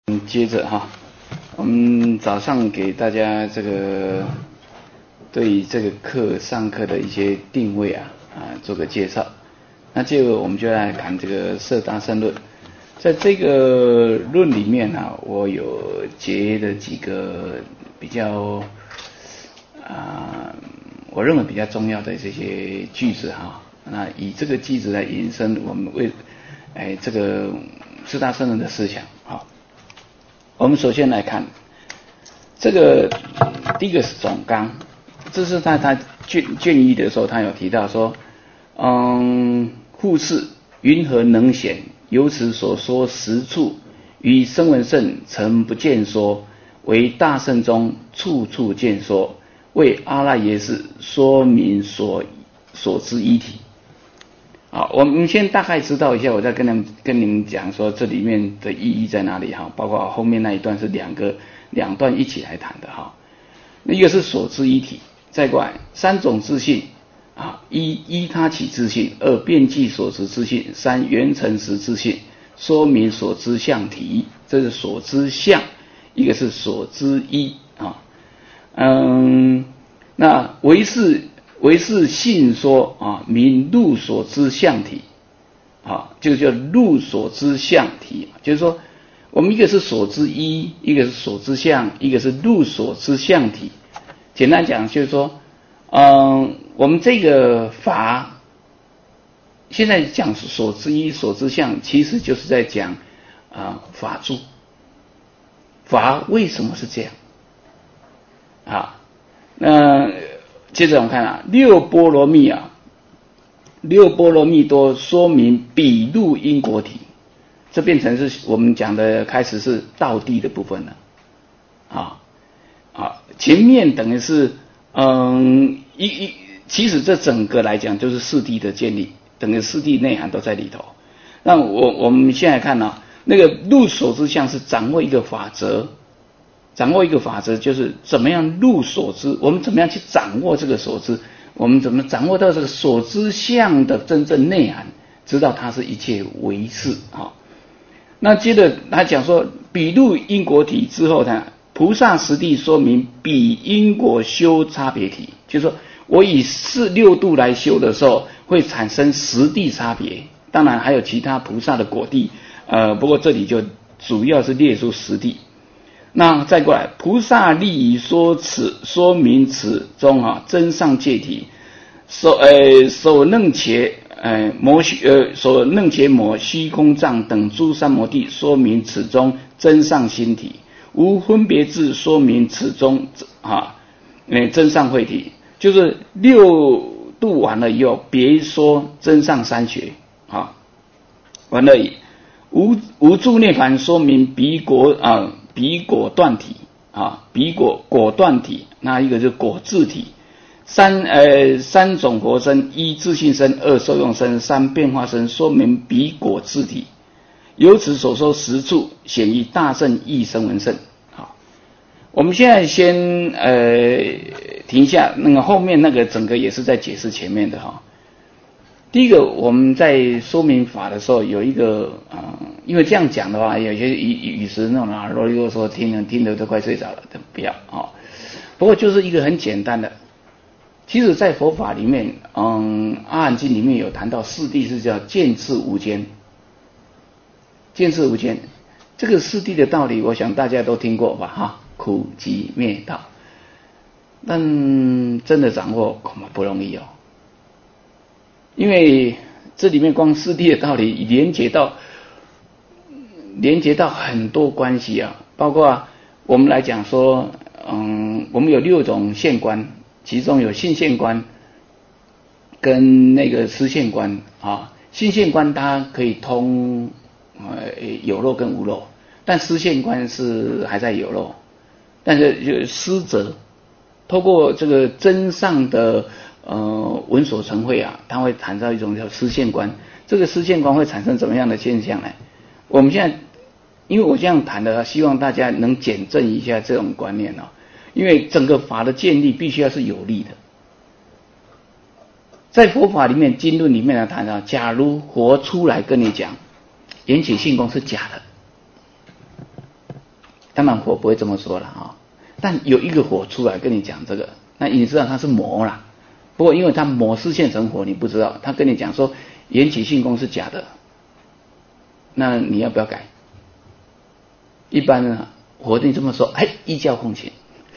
接着我们早上给大家这个对于这个上课的一些定位做个介绍。那接着我们就来谈这个色大乘论。在这个论里面我有结的几个比较我认为比较重要的这些句子那以这个句子来引申我们为这个四大乘论的思想。我们首先来看这个第一个是总纲，这是他卷一的时候他有提到说复是云何能显，由此所说实处于声闻乘曾不见说，为大乘中处处见说，为阿赖耶识说明所知一体。我们先大概知道一下，我再跟你们讲说这里面的意义在哪里包括后面那一段是两段一起来谈的一个是所知一体，再过来三种自性一依他起自性，二遍计所知自性，三缘成实自性，说明所知相体。这是所知相，一个是所知一那唯是性说名入所知相体就叫入所知相体，就是说我们一个是所知一，一个是所知相，一个是入所知相体。简单讲就是说我们这个法现在讲所知一所知相，其实就是在讲法住。法为什么是这样那接着我们看六波罗蜜六波罗蜜多说明彼入因果体，这变成是我们讲的开始是道地的部分了前面等于是其实这整个来讲就是四谛的建立，整个四谛内涵都在里头。那我们现在看那个入所知相是掌握一个法则，就是怎么样入所知，我们怎么样去掌握这个所知，我们怎么掌握到这个所知相的真正内涵，知道它是一切唯是那接着他讲说彼入因果体之后菩萨实地说明彼因果修差别体，就是说我以六度来修的时候会产生实地差别，当然还有其他菩萨的果地不过这里就主要是列出实地。那再过来菩萨利于说明此中真上界体所能且摩虚空藏等诸三摩地说明此中真上心体，无分别智说明此中真上慧体，就是六度完了以后别说真上三学完了无住涅槃说明彼果断体彼果断体，那一个是果智体。三种佛身，一自性身，二受用身，三变化身，说明彼果智体。由此所说实处显于大乘异声闻乘。我们现在先停一下，那个后面那个整个也是在解释前面的第一个我们在说明法的时候有一个因为这样讲的话有些语时那种啰里啰嗦听得都快睡着了，不要不过就是一个很简单的，其实在佛法里面阿含经里面有谈到四谛是叫见智无间，见智无间这个四谛的道理我想大家都听过吧苦集灭道，但真的掌握恐怕不容易因为这里面光四谛的道理连接到很多关系包括我们来讲说我们有六种现观，其中有性现观跟那个思现观性现观它可以通有漏跟无漏，但思现观是还在有漏，但是就思者透过这个真上的闻所成慧它会产生一种叫思现观。这个思现观会产生怎么样的现象呢？我们现在因为我这样谈的希望大家能检证一下这种观念因为整个法的建立必须要是有力的。在佛法里面经论里面谈到，假如佛出来跟你讲缘起性空是假的， 当然佛不会这么说了啊，但有一个火出来跟你讲这个，那你知道它是魔啦。不过因为它魔是现成火，你不知道，他跟你讲说缘起性空是假的，那你要不要改？一般呢，火你这么说，依教奉行，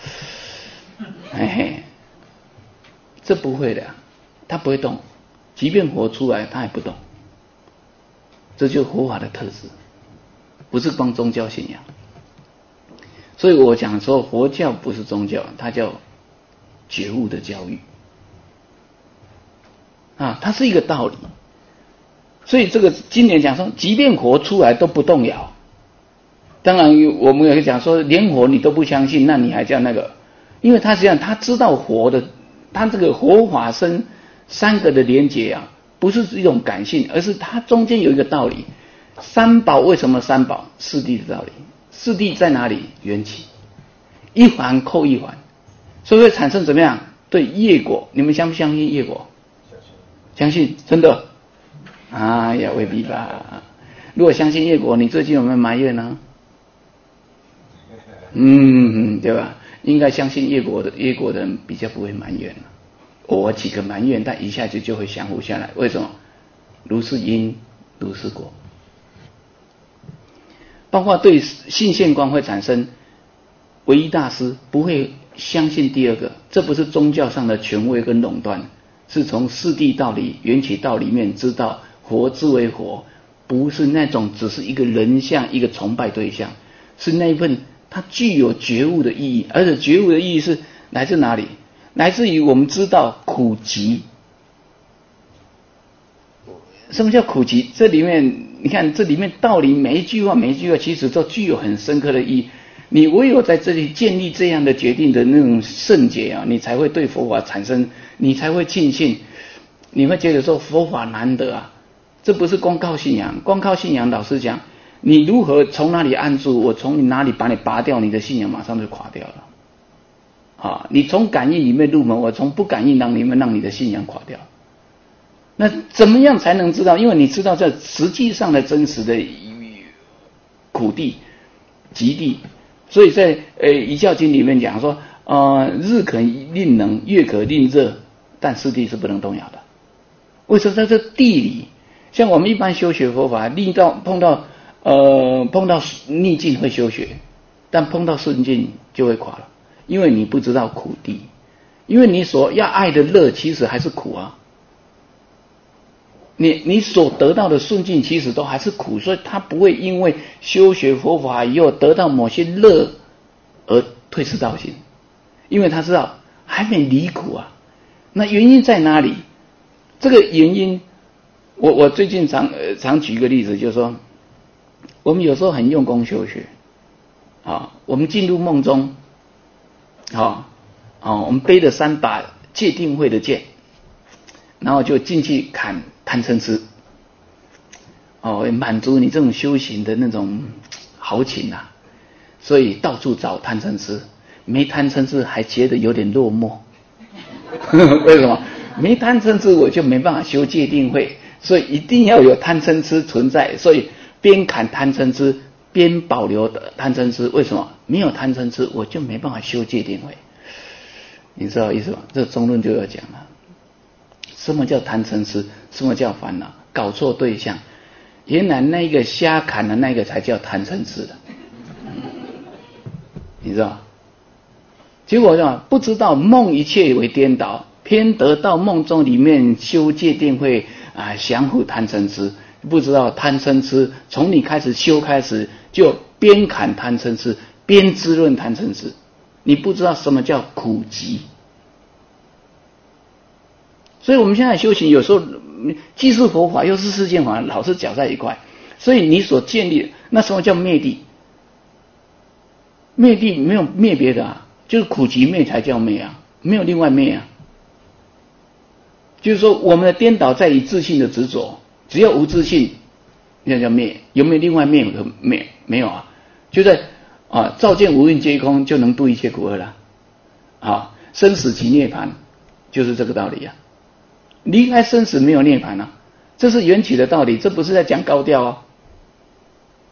这不会的，它不会动，即便火出来，它也不动。这就是佛法的特质，不是光宗教信仰。所以我讲说，佛教不是宗教，它叫觉悟的教育啊，它是一个道理。所以这个经典讲说，即便火出来都不动摇。当然，我们也讲说，连火你都不相信，那你还叫那个？因为他实际上他知道火的，他这个火法身三个的连结啊，不是一种感性，而是它中间有一个道理。三宝为什么三宝？四谛的道理。四谛在哪里？缘起，一环扣一环，所以会产生怎么样？对业果，你们相不相信业果？相信，真的？哎呀，未必吧。如果相信业果，你最近有没有埋怨呢？对吧？应该相信业果的人比较不会埋怨了。偶尔几个埋怨，但一下子就会降服下来。为什么？如是因，如是果。包括对性现观会产生，唯一大师不会相信第二个，这不是宗教上的权威跟垄断，是从四谛道理、缘起道里面知道佛之为佛，不是那种只是一个人像、一个崇拜对象，是那一份它具有觉悟的意义，而且觉悟的意义是来自哪里？来自于我们知道苦集。什么叫苦集？这里面你看，这里面道理每一句话其实都具有很深刻的意义。你唯有在这里建立这样的决定的那种圣洁啊，你才会对佛法产生，你才会庆幸，你会觉得说佛法难得啊。这不是光靠信仰，光靠信仰，老实讲，你如何从哪里按住，我从哪里把你拔掉，你的信仰马上就垮掉了。你从感应里面入门，我从不感应里面让你的信仰垮掉。那怎么样才能知道？因为你知道这实际上的真实的苦地、极地，所以在一教经里面讲说，日可令冷，月可令热，但四谛是不能动摇的。为什么在这地理？像我们一般修学佛法，碰到逆境会修学，但碰到顺境就会垮了，因为你不知道苦地，因为你所要爱的乐其实还是苦啊。你所得到的顺境其实都还是苦，所以他不会因为修学佛法以后得到某些乐而退失道心，因为他知道还没离苦啊。那原因在哪里？这个原因，我最近常举一个例子，就是说，我们有时候很用功修学，我们进入梦中，我们背着3把戒定慧的剑，然后就进去砍贪嗔痴，满足你这种修行的那种豪情啊，所以到处找贪嗔痴，没贪嗔痴还觉得有点落寞。为什么？没贪嗔痴我就没办法修戒定慧，所以一定要有贪嗔痴存在，所以边砍贪嗔痴边保留贪嗔痴。为什么？没有贪嗔痴我就没办法修戒定慧。你知道意思吗？这中论就要讲了，什么叫贪嗔痴，什么叫烦恼，搞错对象。原来那个瞎砍的那个才叫贪嗔痴的，你知道？结果不知道梦一切为颠倒，偏得到梦中里面修戒定慧降伏贪嗔痴，不知道贪嗔痴从你开始修开始就边砍贪嗔痴边滋润贪嗔痴，你不知道什么叫苦集。所以我们现在修行有时候既是佛法又是世间法，老是搅在一块，所以你所建立那什么叫灭地？灭地没有灭别的就是苦集灭才叫灭没有另外灭就是说我们的颠倒在于自信的执着，只要无自信那叫灭。有没有另外灭？没有就在照见无蕴皆空就能度一切苦厄了生死即涅槃就是这个道理离开生死没有涅槃这是缘起的道理，这不是在讲高调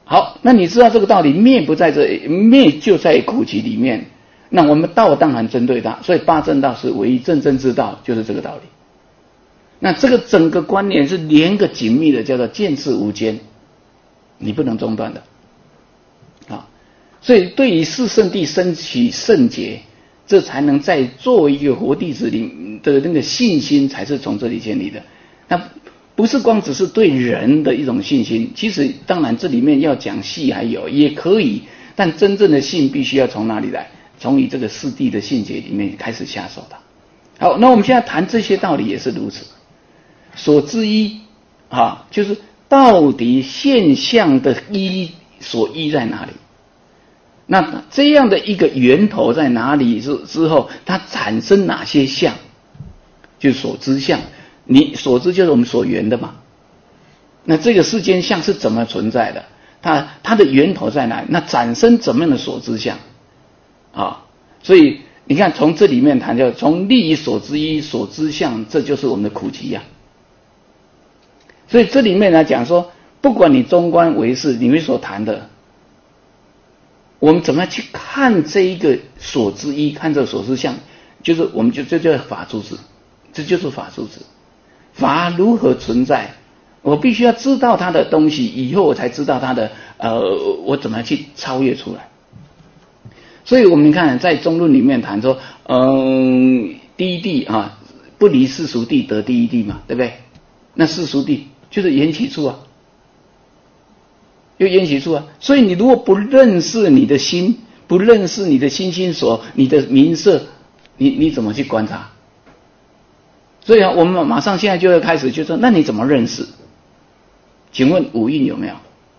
好，那你知道这个道理，灭不在这里，灭就在苦集里面。那我们道当然针对它，所以八正道是唯一正真之道，就是这个道理。那这个整个观念是连个紧密的，叫做见智无间，你不能中断的。啊，所以对于四圣谛升起圣解，这才能在作为一个活弟子里的那个信心，才是从这里建立的。那不是光只是对人的一种信心，其实当然这里面要讲细还有也可以，但真正的信必须要从哪里来？从你这个四谛的信解里面开始下手的。好，那我们现在谈这些道理也是如此。所知依啊，就是到底现象的依所依在哪里？那这样的一个源头在哪里之后，它产生哪些相？就是所知相。你所知就是我们所缘的嘛。那这个世间相是怎么存在的？它的源头在哪里？那产生怎么样的所知相？啊，所以你看从这里面谈，就从利益所知依所知相，这就是我们的苦集呀。所以这里面来讲说，不管你中观唯识，你们所谈的，我们怎么样去看这一个所知依，看这个所知相，就是我们这叫法住智，这就是法住智。法如何存在？我必须要知道它的东西，以后我才知道它的我怎么去超越出来。所以我们看在中论里面谈说，第一谛啊，不离世俗谛得第一谛嘛，对不对？那世俗谛就是缘起处啊，有缘起处啊。所以你如果不认识你的心，不认识你的心所，你的名色，你怎么去观察？所以啊，我们马上现在就要开始就说，那你怎么认识？请问五蕴有没有？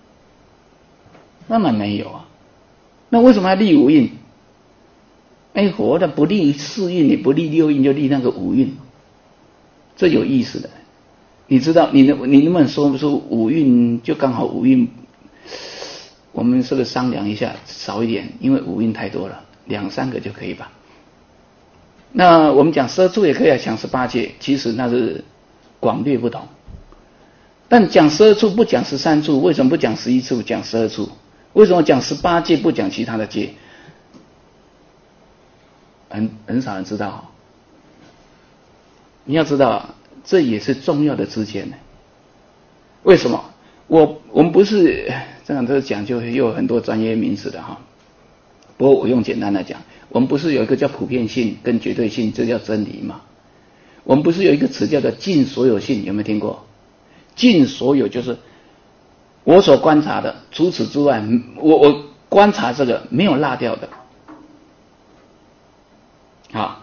当然没有啊。那为什么要立五蕴？活的不立四蕴，也不立六蕴，就立那个五蕴，这有意思的。你知道，你能不能说不出五蕴就刚好五蕴？我们是不是商量一下，少一点，因为五蕴太多了，2、3个就可以吧？那我们讲十二处也可以讲18界，其实那是广略不同。但讲12处不讲13处，为什么不讲11处讲12处？为什么讲18界不讲其他的界？很少人知道。你要知道，这也是重要的知见。为什么？我们不是这样子讲，就又有很多专业名词的哈。不过我用简单来讲，我们不是有一个叫普遍性跟绝对性，这叫真理嘛？我们不是有一个词叫做尽所有性，有没有听过？尽所有就是我所观察的，除此之外，我观察这个没有落掉的。好，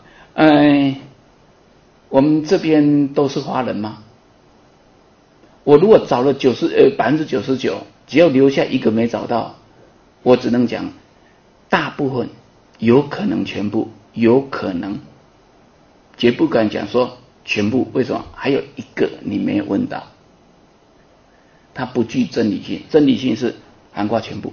我们这边都是华人吗？我如果找了99%，只要留下一个没找到，我只能讲大部分，有可能全部，有可能，绝不敢讲说全部。为什么？还有一个你没有问到，它不具真理性，真理性是涵盖全部。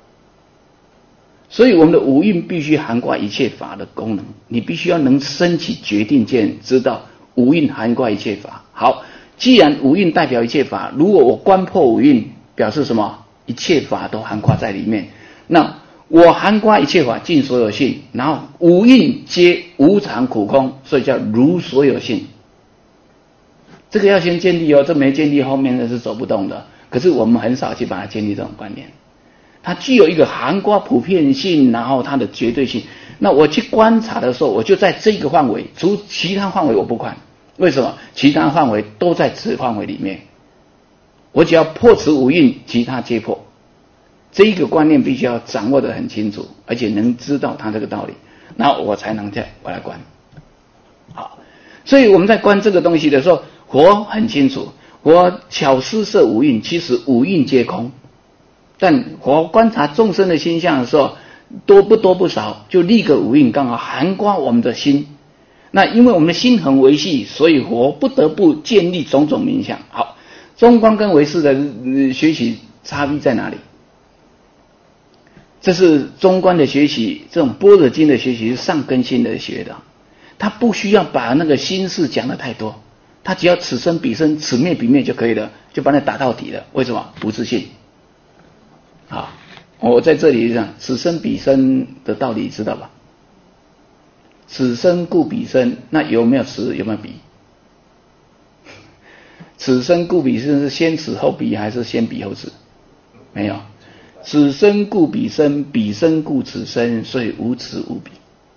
所以我们的五蕴必须涵盖一切法的功能，你必须要能升起决定见，知道五蕴涵盖一切法。好，既然五蕴代表一切法，如果我观破五蕴，表示什么？一切法都涵盖在里面。那我涵盖一切法尽所有性，然后五蕴皆无常苦空，所以叫如所有性。这个要先建立哦，这没建立后面的是走不动的。可是我们很少去把它建立这种观念。它具有一个涵盖普遍性，然后它的绝对性。那我去观察的时候，我就在这个范围，除其他范围我不看。为什么？其他范围都在此范围里面。我只要破此五蕴，其他皆破。这一个观念必须要掌握得很清楚，而且能知道它这个道理，那我才能我来观。好，所以我们在观这个东西的时候，佛很清楚，佛巧施设五蕴，其实五蕴皆空。但佛观察众生的心相的时候，多不少，就立个五蕴，刚好涵盖我们的心。那因为我们的心很维系，所以佛不得不建立种种名相。好，中观跟唯识的学习差异在哪里？这是中观的学习，这种般若经的学习是上根性的学的，他不需要把那个心事讲得太多，他只要此生彼生此灭彼灭就可以了，就把它打到底了。为什么？不自信。 好，我在这里讲此生彼生的道理知道吧？此生故彼生，那有没有此有没有彼？此生故彼生是先此后彼还是先彼后此？没有，此生故彼生，彼生故此生，所以无此无彼，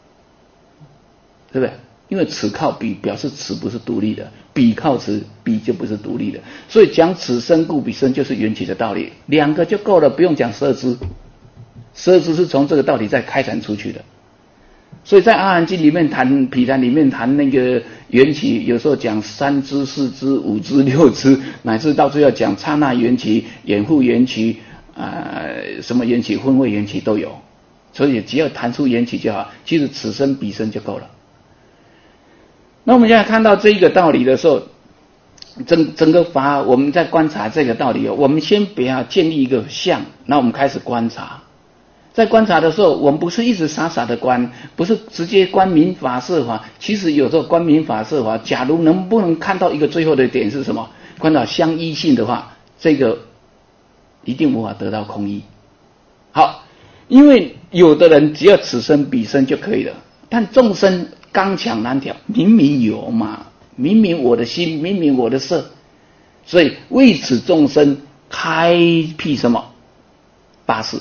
对不对？因为此靠彼表示此不是独立的，彼靠此彼就不是独立的，所以讲此生故彼生就是缘起的道理，两个就够了，不用讲12支，12支是从这个道理再开展出去的。所以在阿含经里面谈毗昙里面谈那个缘起，有时候讲3支、4支、5支、6支，乃至到最后讲刹那缘起、掩护缘起什么缘起、分位缘起都有。所以只要谈出缘起就好，其实此生彼生就够了。那我们现在看到这一个道理的时候，整个法我们在观察这个道理，我们先不要建立一个相，那我们开始观察。在观察的时候，我们不是一直傻傻的观，不是直接观民法色法。其实有时候观民法色法，假如能不能看到一个最后的点是什么？观到相依性的话，这个一定无法得到空义。好，因为有的人只要此生彼生就可以了，但众生刚强难调，明明有嘛，明明我的心，明明我的色，所以为此众生开辟什么八事。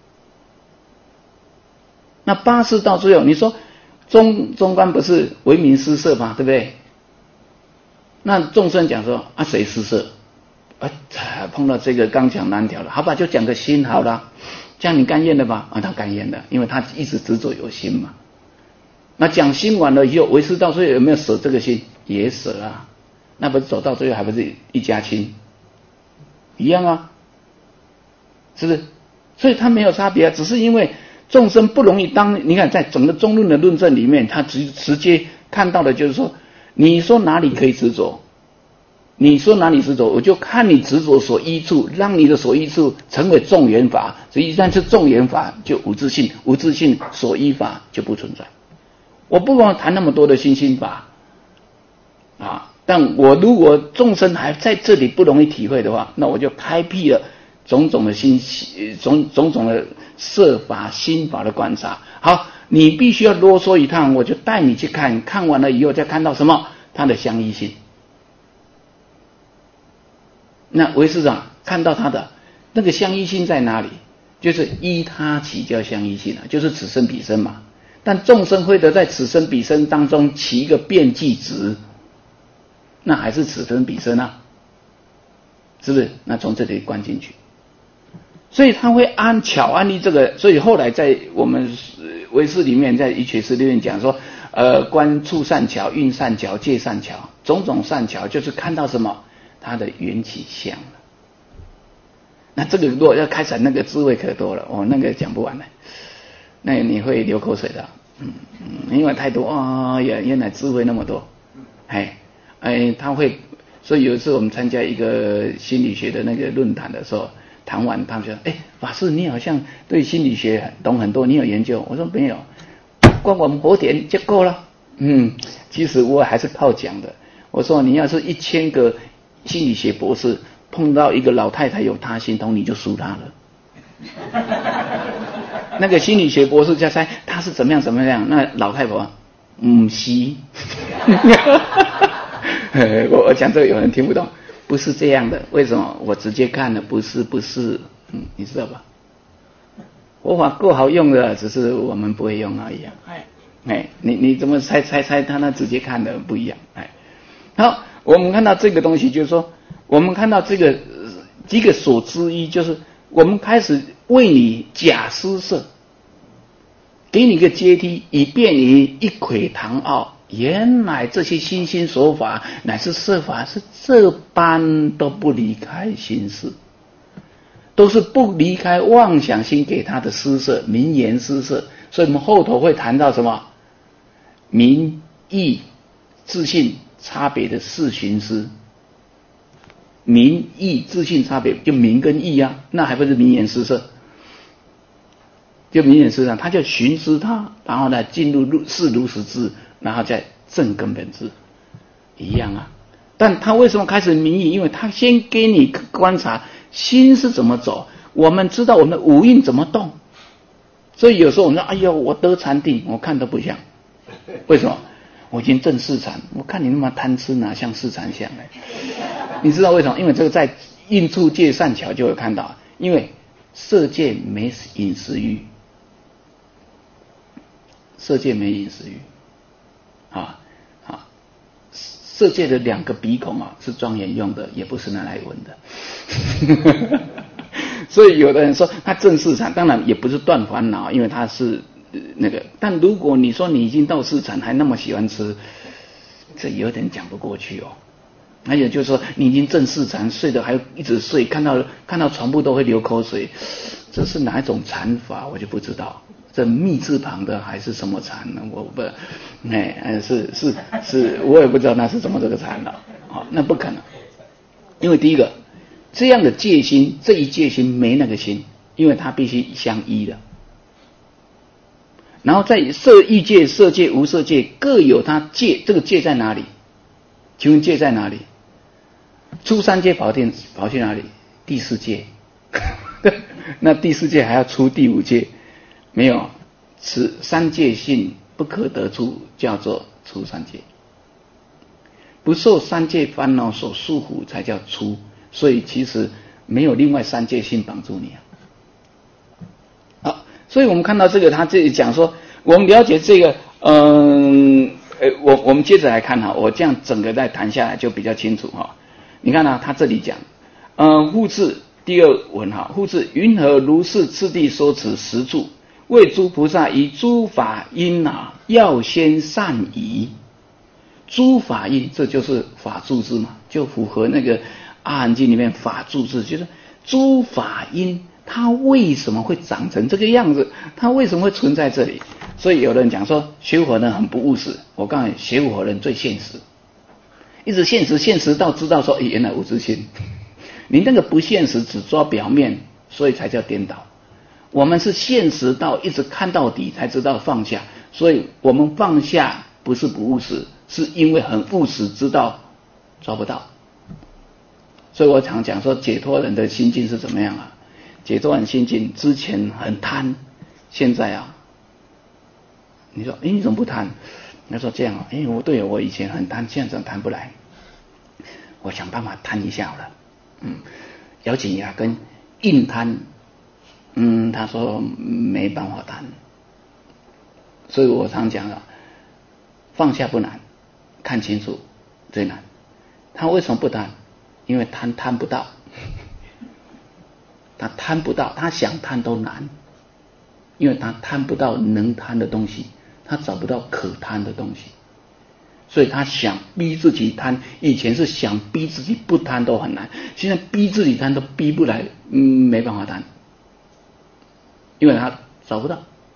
那八事到最后，你说中观不是唯名施色吗？对不对？那众生讲说啊，谁施色？碰到这个刚强难调了，好吧，就讲个心好了，这样你甘愿的吧？啊，他甘愿的，因为他一直执着有心嘛。那讲心完了以后，唯识到最后有没有舍这个心？也舍啊，那不是走到最后还不是一家亲？一样啊，是不是？所以他没有差别啊，只是因为众生不容易当，你看在整个中论的论证里面，他直接看到的就是说，你说哪里可以执着，你说哪里执着，我就看你执着所依处，让你的所依处成为众缘法，所以一旦是众缘法就无自性，无自性所依法就不存在。我不光谈那么多的心心法啊，但我如果众生还在这里不容易体会的话，那我就开辟了种种的种种的色法心法的观察。好，你必须要啰嗦一趟，我就带你去看，看完了以后再看到什么？它的相依性。那唯识长看到他的那个相依性在哪里？就是依他起叫相依性啊，就是此生彼生嘛。但众生会得在此生彼生当中起一个变计值，那还是此生彼生啊，是不是？那从这里观进去，所以他会巧安立这个。所以后来在我们唯识里面，在一学识里面讲说，观处善巧、运善巧、界善巧，种种善巧，就是看到什么？它的缘起相了。那这个如果要开展那个智慧可多了哦，那个讲不完了。那你会流口水的，因为太多原来智慧那么多，他会，所以有一次我们参加一个心理学的那个论坛的时候，谈完他们说，法师你好像对心理学懂很多，你有研究？我说没有，光我们佛典就够了。其实我还是靠讲的。我说你要是1000个心理学博士碰到一个老太太有他心通，你就输他了。那个心理学博士在猜他是怎么样，那老太婆是我讲这个有人听不懂，不是这样的。为什么？我直接看了，不是你知道吧？佛法够好用的，只是我们不会用而已。你怎么猜他那直接看的不一样。好，我们看到这个东西，就是说我们看到这个所知一，就是我们开始为你假施设，给你一个阶梯，以便于一窥堂奥。原来这些心心所法乃是色法，是这般都不离开心事，都是不离开妄想心给他的施设，名言施设。所以我们后头会谈到什么名义自信差别的4寻思。名义自信差别就名跟义啊，那还不是名言施设？就名言施设，他就寻思他，然后呢进入是如实智，然后再正根本智，一样啊。但他为什么开始名义？因为他先给你观察心是怎么走， 我们知道我们的五蕴怎么动。所以有时候我们说，哎呦，我得禅定，我看都不像。为什么？我已经证四禅，我看你那么贪吃，哪像四禅相呢？你知道为什么？因为这个在应处界善巧就会看到，因为色界没饮食欲，色界没饮食欲，色界的两个鼻孔是庄严用的，也不是拿来闻的。所以有的人说他证四禅，当然也不是断烦恼，因为他是那个。但如果你说你已经到四禅还那么喜欢吃，这有点讲不过去哦。还有就是说你已经证四禅，睡的还一直睡，看到床铺都会流口水，这是哪一种禅法我就不知道。这密字旁的还是什么禅呢？我不，是，我也不知道那是怎么这个禅了。那不可能，因为第一个，这样的戒心，这一戒心没那个心，因为它必须相依的。然后在色欲界、色界、无色界各有它戒，这个戒在哪里？请问戒在哪里？出三界跑去哪里？第四界。那第四界还要出第五界？没有，此三界性不可得出，叫做出三界。不受三界烦恼所束缚才叫出，所以其实没有另外三界性绑住你。好，所以我们看到这个，他这里讲说，我们了解这个，我们接着来看哈，我这样整个再谈下来就比较清楚哈。你看他这里讲，复次第二文哈，复次云何如是次第说此十住？为诸菩萨以诸法因要先善疑。诸法因，这就是法住智嘛，就符合那个阿含经里面法住智，就是诸法因它为什么会长成这个样子，它为什么会存在这里。所以有人讲说学佛人很不务实，我告诉你，学佛人最现实，一直现实到知道说原来无自性。你那个不现实只抓表面，所以才叫颠倒。我们是现实到一直看到底才知道放下，所以我们放下不是不务实，是因为很务实，知道抓不到。所以我常讲说解脱人的心境是怎么样啊？解脱人心境之前很贪，现在你说你怎么不贪？他说这样我以前很贪，现在贪不来，我想办法贪一下好了。咬紧牙根硬贪，他说没办法贪。所以我常讲放下不难，看清楚最难。他为什么不贪？因为贪不到，他贪不到，他想贪都难，因为他贪不到能贪的东西，他找不到可贪的东西，所以他想逼自己贪。以前是想逼自己不贪都很难，现在逼自己贪都逼不来，没办法贪，因为他找不到。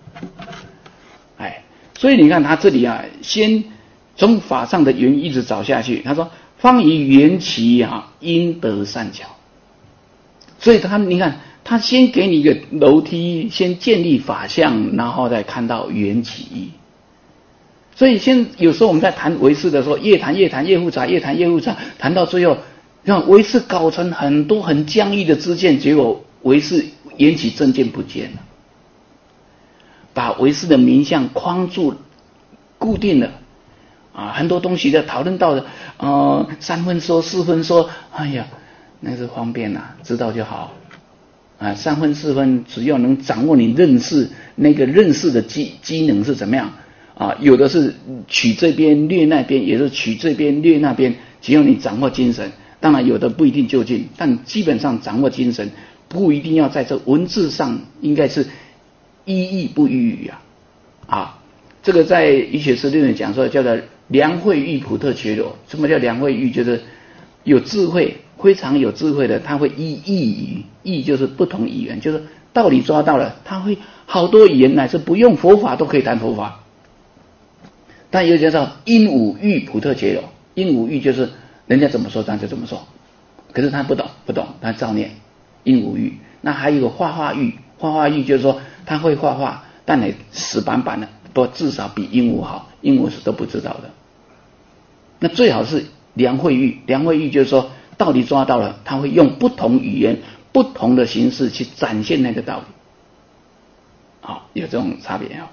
所以你看他这里先从法上的缘一直找下去。他说方以缘起因得善巧。所以你看他先给你一个楼梯，先建立法相，然后再看到缘起义。所以有时候我们在谈唯识的时候，越谈越复杂，越谈越复杂，谈到最后让唯识搞成很多很僵毅的知见，结果唯识缘起正见不见了，把唯识的名相框住固定了很多东西的讨论到的三分说四分说，那是方便知道就好三分四分只要能掌握你认识那个认识的机能是怎么样有的是取这边略那边，也是取这边略那边，只要你掌握精神。当然有的不一定就近，但基本上掌握精神不一定要在这文字上，应该是依义不依语这个在医学师里面讲说叫做良慧喻普特觉罗。什么叫良慧喻？就是有智慧，非常有智慧的，他会依义语，义就是不同语言，就是道理抓到了，他会好多语言乃至不用佛法都可以谈佛法。但有叫做因无喻普特觉罗，因无喻就是人家怎么说他就怎么说，可是他不懂，他照念，因无喻。那还有一个画画喻，画画喻就是说他会画画，但你死板板的，不至少比鹦鹉好，鹦鹉是都不知道的。那最好是良慧喻，良慧喻就是说道理抓到了，他会用不同语言、 不同的形式去展现那个道理。好，有这种差别啊。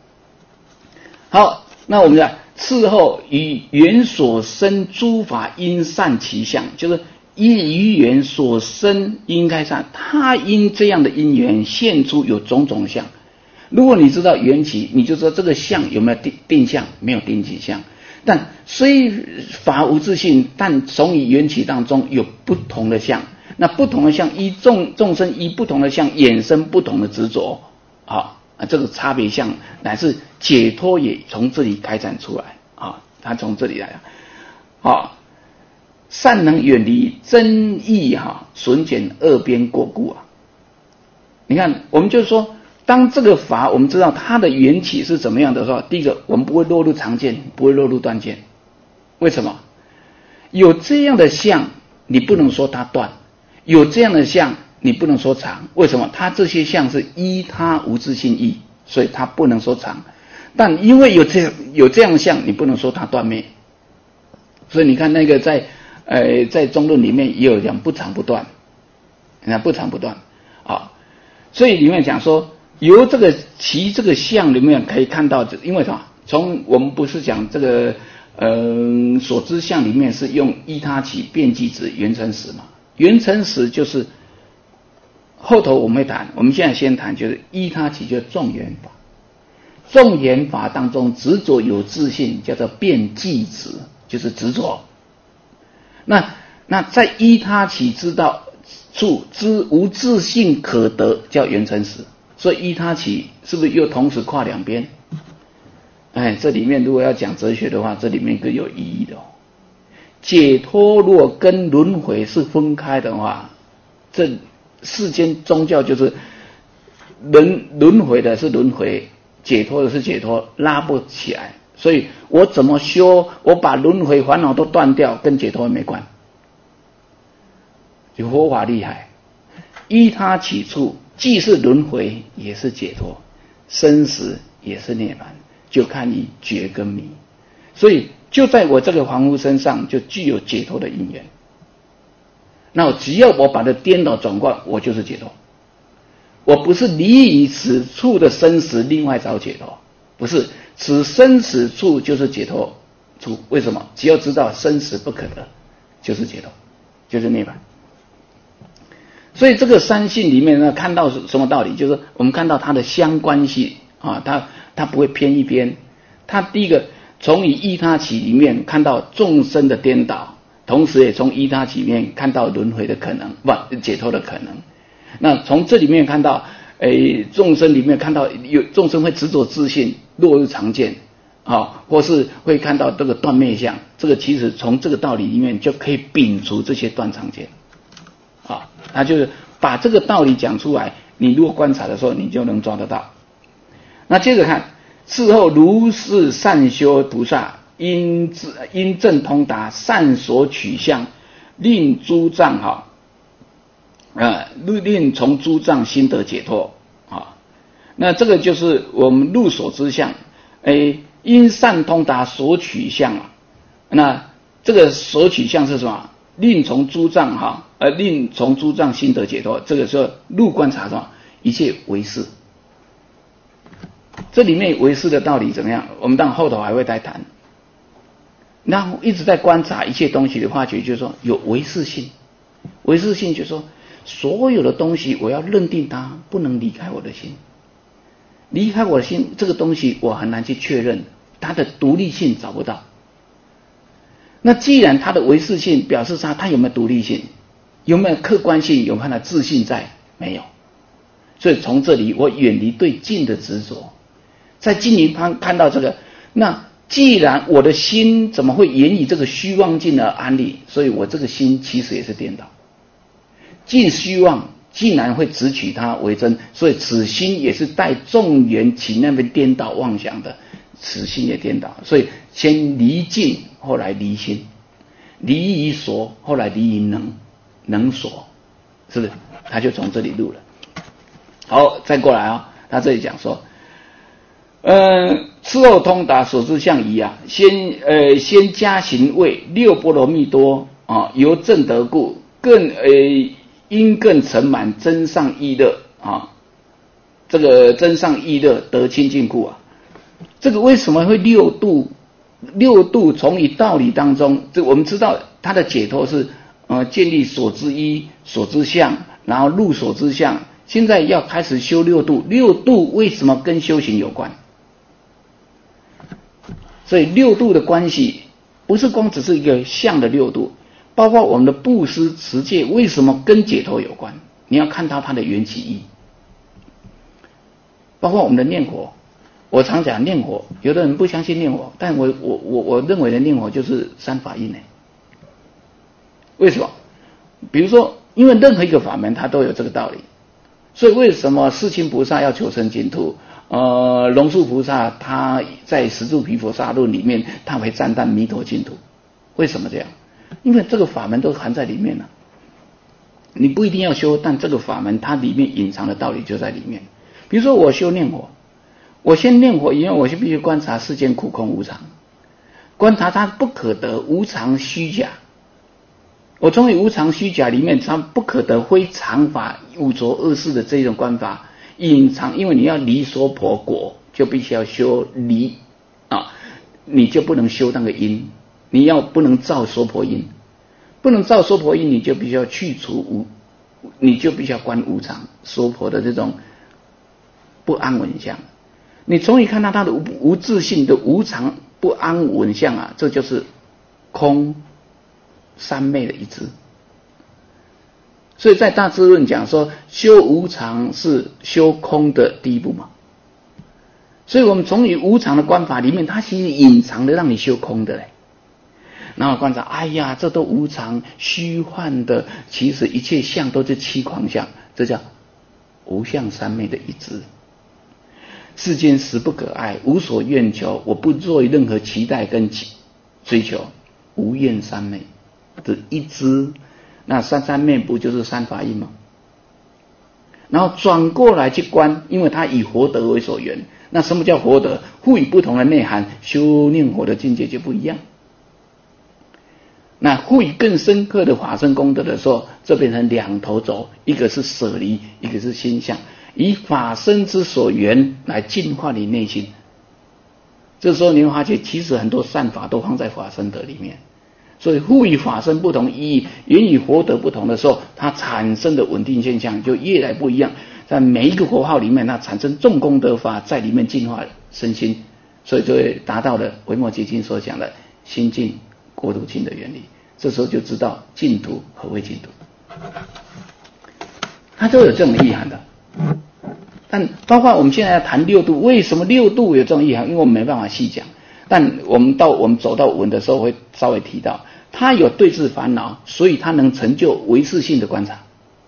好，那我们讲次后与缘所生诸法因善其相，就是因缘所生应该善，它因这样的因缘现出有种种相。如果你知道缘起，你就知道这个相有没有定相，没有定起相。但虽法无自性，但从于缘起当中有不同的相，那不同的相依众生依不同的相衍生不同的执着啊，这个差别相乃至解脱也从这里开展出来啊，它从这里来啊，善能远离真义损减二边过故啊。你看，我们就是说，当这个法我们知道它的缘起是怎么样的时候，第一个我们不会落入常见，不会落入断见。为什么？有这样的相，你不能说它断；有这样的相，你不能说常。为什么？它这些相是依他无自性义，所以它不能说常。但因为有这样的相，你不能说它断灭。所以你看那个在中论里面也有讲不常不断，你看不常不断啊。所以里面讲说，由这个其这个相里面可以看到，因为什么？从我们不是讲这个所知相里面是用依他起遍计指缘成实嘛？缘成实就是后头我们会谈，我们现在先谈就是依他起，就是众缘法。众缘法当中执着有自性，叫做遍计指，就是执着。那在依他起知道处知无自性可得，叫缘成实。所以依他起是不是又同时跨两边？这里面如果要讲哲学的话，这里面更有意义的哦。解脱若跟轮回是分开的话，这世间宗教就是轮回的是轮回，解脱的是解脱，拉不起来。所以我怎么修，我把轮回烦恼都断掉，跟解脱没关。就佛法厉害，依他起处既是轮回也是解脱，生死也是涅槃，就看你觉跟迷。所以就在我这个凡夫身上就具有解脱的因缘。那只要我把它颠倒转过来，我就是解脱。我不是离于此处的生死另外找解脱，不是，此生死处就是解脱处。为什么？只要知道生死不可得，就是解脱，就是涅槃。所以这个三性里面呢，看到什么道理？就是我们看到它的相关性啊，它不会偏一边。它第一个从依他起里面看到众生的颠倒，同时也从依他起里面看到轮回的可能，解脱的可能。那从这里面看到，众生里面看到有众生会执着自性，落入常见啊，或是会看到这个断灭相。这个其实从这个道理里面就可以摒除这些断常见。他就是把这个道理讲出来，你如果观察的时候，你就能抓得到。那接着看，事后如是善修菩萨，因正通达善所取向，令诸障令从诸障心得解脱啊。那这个就是我们入所知相，因善通达所取向啊。那这个所取向是什么？令从诸障令从诸障心得解脱。这个时候入观察什么？一切唯识。这里面唯识的道理怎么样？我们当然后头还会再谈。然后一直在观察一切东西的发觉，就是说有唯识性。唯识性就是说，所有的东西我要认定它，不能离开我的心。离开我的心，这个东西我很难去确认，它的独立性找不到。那既然它的唯识性表示它有没有独立性，有没有客观性，有没有它的自信在？没有。所以从这里我远离对境的执着，在境里看到这个，那既然我的心怎么会沿以这个虚妄境而安立，所以我这个心其实也是颠倒。境虚妄竟然会执取它为真，所以此心也是带众缘起那边颠倒妄想的，此心也颠倒。所以先离境，后来离心，离于所，后来离于能所，是不是？他就从这里入了。好，再过来他这里讲说，次后通达所知相宜先加行为六波罗蜜多由正得故，更因更成满，真上意乐啊。这个真上意乐得清净故啊。这个为什么会六度？六度从以道理当中，这我们知道它的解脱是建立所知一、所知相，然后入所知相。现在要开始修六度，六度为什么跟修行有关？所以六度的关系不是光只是一个相的六度，包括我们的布施、持戒，为什么跟解脱有关？你要看到它的缘起义。包括我们的念佛，我常讲念佛，有的人不相信念佛，但我认为的念佛就是三法印呢。为什么？比如说，因为任何一个法门它都有这个道理，所以为什么世亲菩萨要求生净土？龙树菩萨他在十住毗佛沙论里面，他会赞叹弥陀净土。为什么这样？因为这个法门都含在里面了。你不一定要修，但这个法门它里面隐藏的道理就在里面。比如说我修念佛，我先念佛，因为我就必须观察世间苦空无常，观察它不可得、无常虚假。我从无常虚假里面，它不可得非常法、五浊恶世的这种观法隐藏，因为你要离娑婆果，就必须要修离啊，你就不能修那个因，你要不能造娑婆因，不能造娑婆因，你就必须要去除你就必须要观无常娑婆的这种不安稳相。你从你看到它的无自性的无常不安稳相啊，这就是空三昧的一致。所以在大智论讲说，修无常是修空的第一步嘛。所以我们从无常的观法里面，它其实隐藏的让你修空的嘞。然后观察，哎呀，这都无常虚幻的，其实一切相都是七狂相，这叫无相三昧的一致。世间实不可爱，无所愿求，我不做任何期待跟追求，无厌三昧的一支。那三昧不就是三法印吗？然后转过来去观，因为它以佛德为所缘。那什么叫佛德？赋予不同的内涵，修念佛的境界就不一样。那赋予更深刻的法身功德的时候，这变成两头走，一个是舍离，一个是心相，以法身之所缘来净化你内心。这时候你会发觉，其实很多善法都放在法身德里面。所以赋予法身不同意义，言语佛德不同的时候，它产生的稳定现象就越来不一样。在每一个佛号里面，它产生重功德法在里面净化身心，所以就会达到了维摩诘经所讲的心净国土净的原理。这时候就知道净土何谓净土，它都有这种意涵的。但包括我们现在要谈六度，为什么六度有这种意涵？因为我们没办法细讲。但我们走到文的时候会稍微提到，他有对治烦恼，所以他能成就唯识性的观察，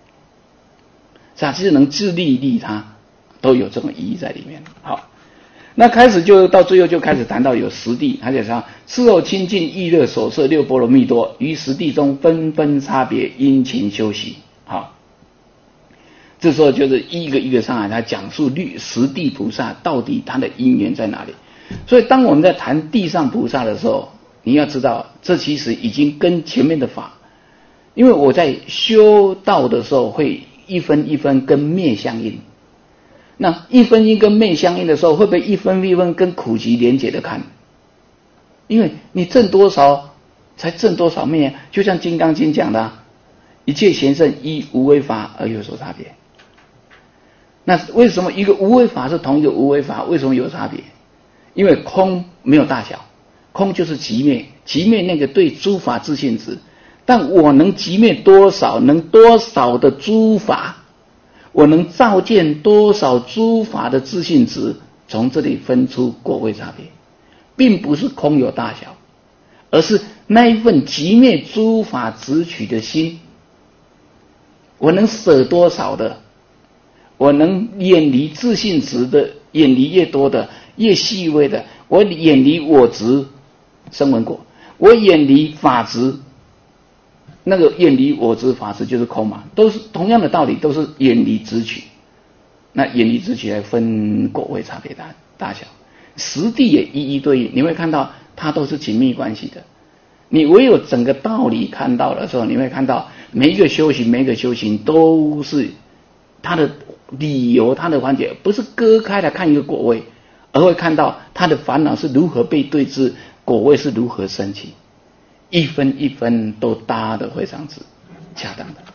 其实能自利利他，都有这种意义在里面。好，那开始就到最后就开始谈到有十地，他就说事后清净意乐所摄六波罗蜜多，于十地中纷纷差别殷勤修习。好，这时候就是一个一个上来，他讲述十地菩萨到底他的因缘在哪里。所以当我们在谈地上菩萨的时候，你要知道这其实已经跟前面的法，因为我在修道的时候会一分一分跟灭相应，那一分一跟灭相应的时候，会不会一分一分跟苦集连结的看？因为你证多少才证多少灭，就像金刚经讲的一切贤圣依无为法而有所差别。那为什么一个无为法是同一个无为法，为什么有差别？因为空没有大小，空就是寂灭，寂灭那个对诸法自性质，但我能寂灭多少，能多少的诸法，我能照见多少诸法的自性质，从这里分出果位差别，并不是空有大小，而是那一份寂灭诸法执取的心，我能舍多少的，我能远离自性质的，远离越多的越细微的，我远离我执声闻果，我远离法执，那个远离我执法执就是空嘛，都是同样的道理，都是远离执取。那远离执取来分果位差别大小，实地也一一对应，你会看到它都是紧密关系的。你唯有整个道理看到的时候，你会看到每一个修行都是他的理由，他的环节不是割开来看一个果位，而会看到他的烦恼是如何被对治，果位是如何升起，一分一分都搭得非常之恰当的。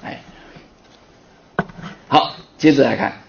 好，接着来看，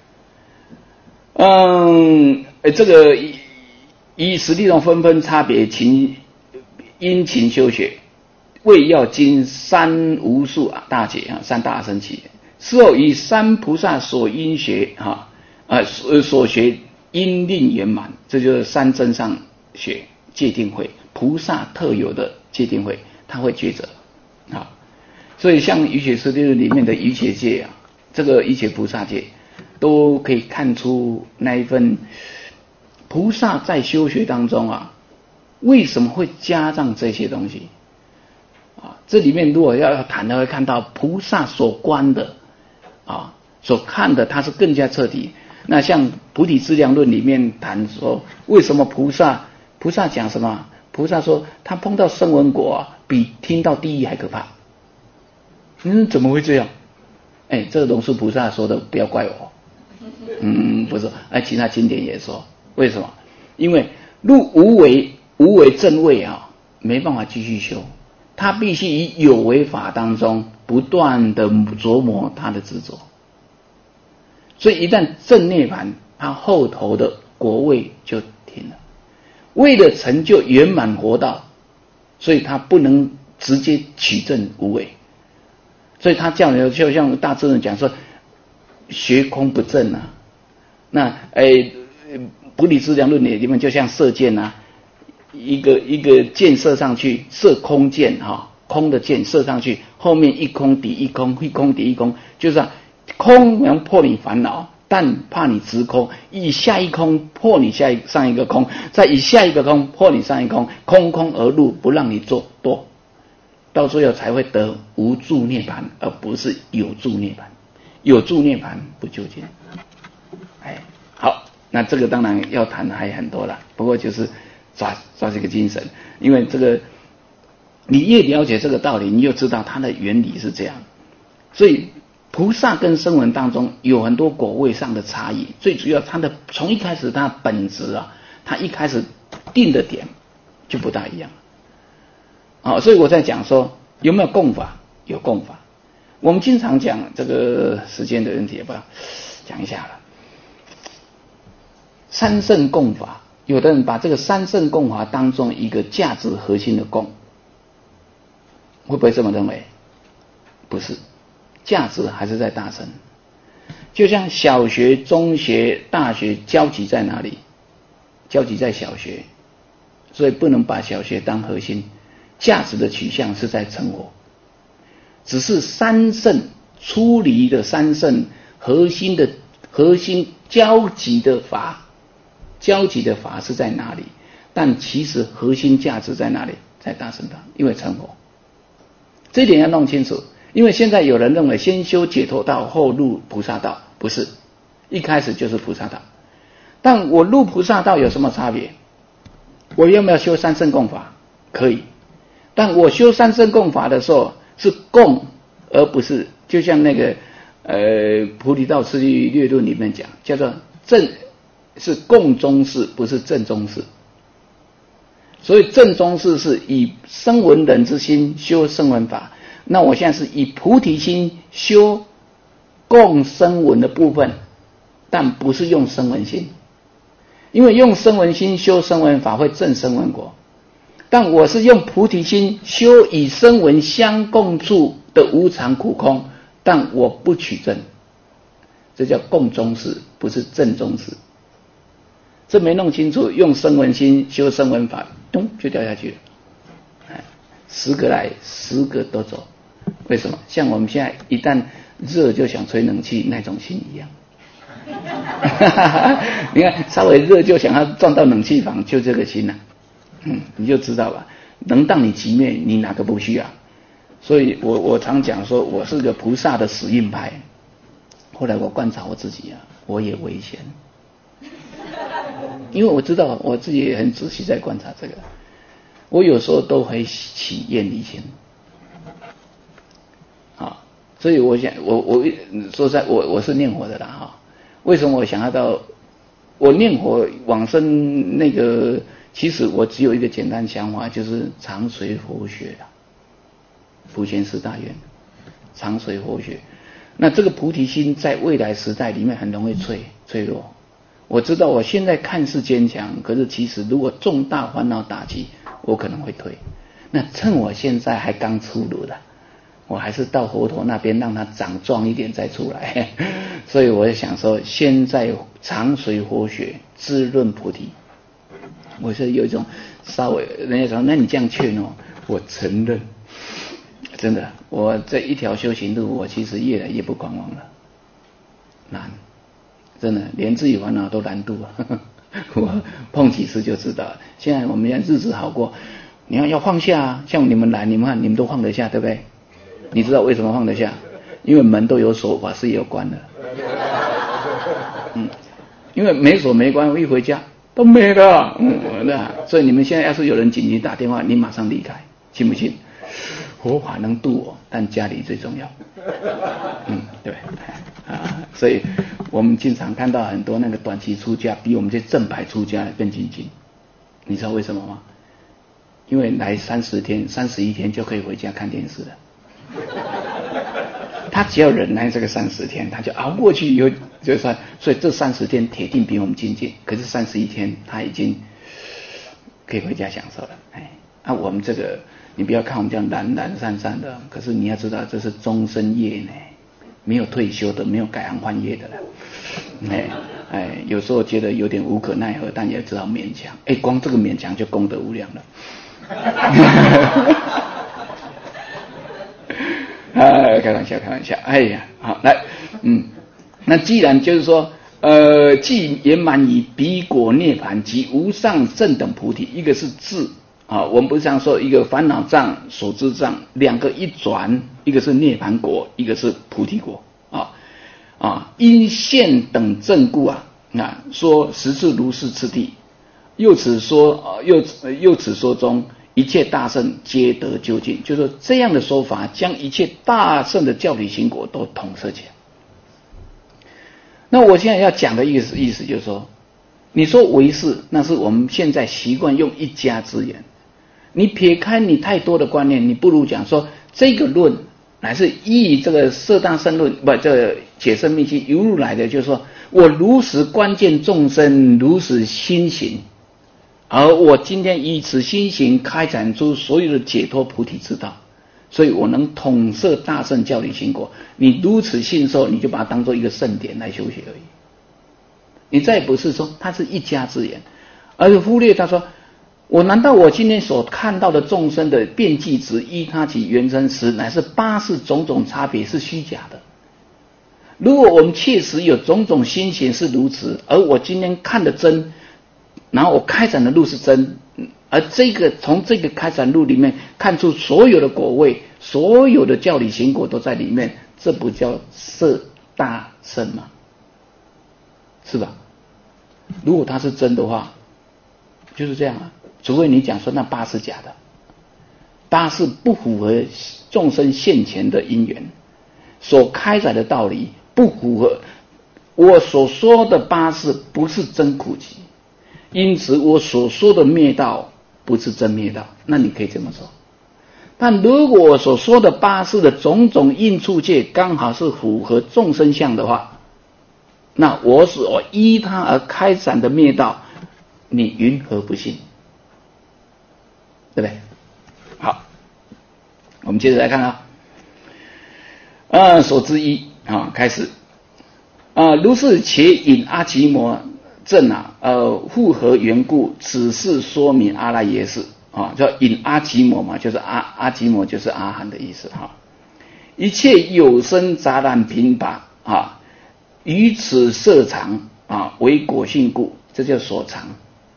这个以实力中纷纷差别因情修学，为要经三无数大劫三大乘起，事后以三菩萨所因学所学因令圆满，这就是三真上学戒定慧，菩萨特有的戒定慧，他会抉择所以像瑜伽师地论里面的瑜伽戒这个瑜伽菩萨戒，都可以看出那一份菩萨在修学当中为什么会加上这些东西这里面如果要谈的，会看到菩萨所观的所看的，它是更加彻底。那像菩提资粮论里面谈说，为什么菩萨讲什么？菩萨说他碰到声闻果比听到地狱还可怕。怎么会这样？这个龙树菩萨说的，不要怪我。不是，其他经典也说，为什么？因为入无为正位没办法继续修，他必须以有为法当中不断的琢磨他的执着，所以一旦正涅槃，他后头的果位就停了。为了成就圆满活道，所以他不能直接取证无为，所以他叫人就像大智人讲说，学空不正那菩提资粮论里面就像射箭一个箭射上去，射空箭空的箭射上去，后面一空抵一空，一空抵一空，就是空能破你烦恼，但怕你直空，以下一空破你上一个空，再以下一个空破你上一空，空空而入，不让你做多，到最后才会得无住涅槃，而不是有住涅槃。有住涅槃不究竟。好，那这个当然要谈的还很多了，不过就是抓这个精神，因为这个你越了解这个道理，你就知道它的原理是这样。所以菩萨跟声闻当中有很多果位上的差异，最主要它的从一开始它的本质它一开始定的点就不大一样所以我在讲说有没有共法，有共法。我们经常讲这个时间的问题，也不要讲一下了。三圣共法，有的人把这个三圣共法当中一个价值核心的共，会不会这么认为？不是，价值还是在大乘。就像小学、中学、大学交集在哪里？交集在小学，所以不能把小学当核心，价值的取向是在成活。只是三圣出离的三圣核心交集的法是在哪里？但其实核心价值在哪里？在大乘道，因为成佛。这一点要弄清楚，因为现在有人认为先修解脱道后入菩萨道，不是，一开始就是菩萨道。但我入菩萨道有什么差别？我要不要修三圣共法？可以，但我修三圣共法的时候是共，而不是就像那个菩提道次第略论里面讲，叫做正，是共中士，不是正中士。所以正中士是以声闻人之心修声闻法，那我现在是以菩提心修共声闻的部分，但不是用声闻心，因为用声闻心修声闻法会证声闻果，但我是用菩提心修以声闻相共处的无常苦空，但我不取证，这叫共中士，不是正中士。这没弄清楚，用声闻心修声闻法，咚就掉下去了。10个来10个都走，为什么？像我们现在一旦热就想吹冷气那种心一样。你看稍微热就想要撞到冷气房，就这个心你就知道了，能让你寂灭，你哪个不需要？所以我常讲说，我是个菩萨的死硬派。后来我观察我自己我也危险，因为我知道我自己也很仔细在观察这个，我有时候都会起厌离心所以我想，我说实在，我是念佛的啦哈。为什么我想要到我念佛往生那个？其实我只有一个简单想法，就是常随佛学啦，普贤寺大愿，常随佛学。那这个菩提心在未来时代里面很容易脆弱。我知道我现在看似坚强，可是其实如果重大烦恼打击，我可能会退。那趁我现在还刚出炉的，我还是到佛陀那边让它长壮一点再出来。所以我想说，现在常随佛学，滋润菩提。我是有一种稍微人家说，那你这样劝哦，我承认，真的，我这一条修行路，我其实越来越不狂妄了，难，真的，连自己烦恼都难度啊。我碰几次就知道了。现在我们现在日子好过，你要放下啊，像你们来，你们看你们都放得下，对不对？你知道为什么放得下？因为门都有锁，法师也有关了。因为没锁没关，我一回家都没了。所以你们现在要是有人紧急打电话，你马上离开，信不信？佛法能度我，但家里最重要。对啊，所以我们经常看到很多那个短期出家，比我们这正牌出家更精进。你知道为什么吗？因为来30天、31天就可以回家看电视了。他只要忍耐这个30天，他就熬过去以后就算，所以这30天铁定比我们精进。可是31天他已经可以回家享受了。我们这个你不要看我们这样懒懒散散的，可是你要知道这是终身业呢，没有退休的，没有改行换业的了。有时候觉得有点无可奈何，但也知道勉强。光这个勉强就功德无量了。开玩笑。好，来，那既然就是说，既圆满以彼果涅盘及无上正等菩提，一个是智我们不是这样说，一个烦恼障、所知障，两个一转，一个是涅盘果，一个是菩提果因现等正故说实是如是次第，又此说中。一切大圣皆得究竟，就是说这样的说法，将一切大圣的教理行果都统摄起来。那我现在要讲的意思就是说，你说唯识，那是我们现在习惯用一家之言。你撇开你太多的观念，你不如讲说这个论乃是依这个摄大乘论，这个解深密经一路来的，就是说我如实观见众生，如实心行。而我今天以此心行开展出所有的解脱菩提之道，所以我能统摄大圣教理行果。你如此信受，你就把它当做一个圣典来修学而已。你再不是说它是一家之言，而忽略他说，我难道我今天所看到的众生的遍计值依他其原生时，乃是八识种种差别是虚假的？如果我们确实有种种心行是如此，而我今天看的真，然后我开展的路是真，而从这个开展路里面看出所有的果位，所有的教理行果都在里面，这不叫摄大乘吗？是吧？如果它是真的话，就是这样除非你讲说那八是假的，八是不符合众生现前的因缘，所开展的道理不符合我所说的八是不是真苦集，因此我所说的灭道不是真灭道，那你可以这么说。但如果我所说的八识的种种应处界刚好是符合众生相的话，那我所依他而开展的灭道，你云何不信？对不对？好，我们接着来看所知一开始如是且引阿基摩正复合缘故，此事说明阿赖耶识叫引阿基摩嘛，就是阿基摩就是阿含的意思一切有生杂染品法于此色常为果性故，这叫所常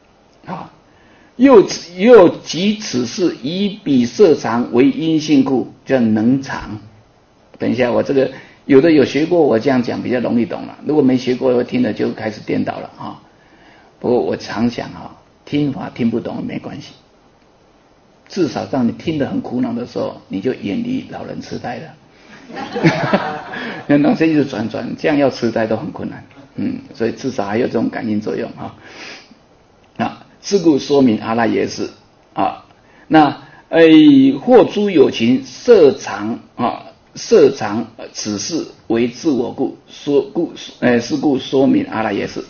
又即此事以彼色常为因性故，叫能常。等一下，我这个有的有学过，我这样讲比较容易懂了。如果没学过，我听了就开始颠倒了不过我常想听法听不懂没关系，至少当你听得很苦恼的时候，你就远离老人痴呆了。 那脑筋一直转，这样要痴呆都很困难。所以至少还有这种感应作用是故说明阿赖耶识那或诸有情设常此事为自我故，是故说明阿赖耶识。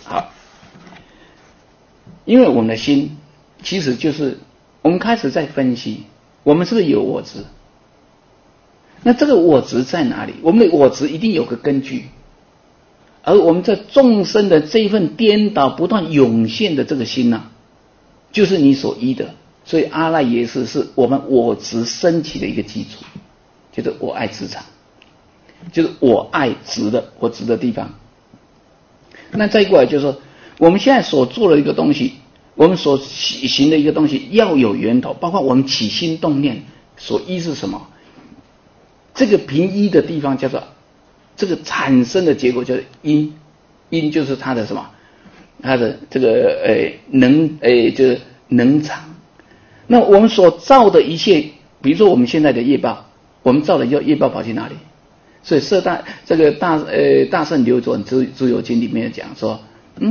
因为我们的心其实就是我们开始在分析，我们是不是有我执？那这个我执在哪里？我们的我执一定有个根据，而我们在众生的这一份颠倒不断涌现的这个心就是你所依的。所以阿赖耶识是我们我执升起的一个基础，就是我爱执场，就是我爱执的我执的地方。那再过来就是说，我们现在所做的一个东西，我们所行的一个东西要有源头，包括我们起心动念所依是什么？这个凭依的地方叫做这个产生的结果叫做因，因就是它的什么？它的这个就是能场。那我们所造的一切，比如说我们现在的业报，我们造的业报跑去哪里？所以大圣流转诸有经里面讲说，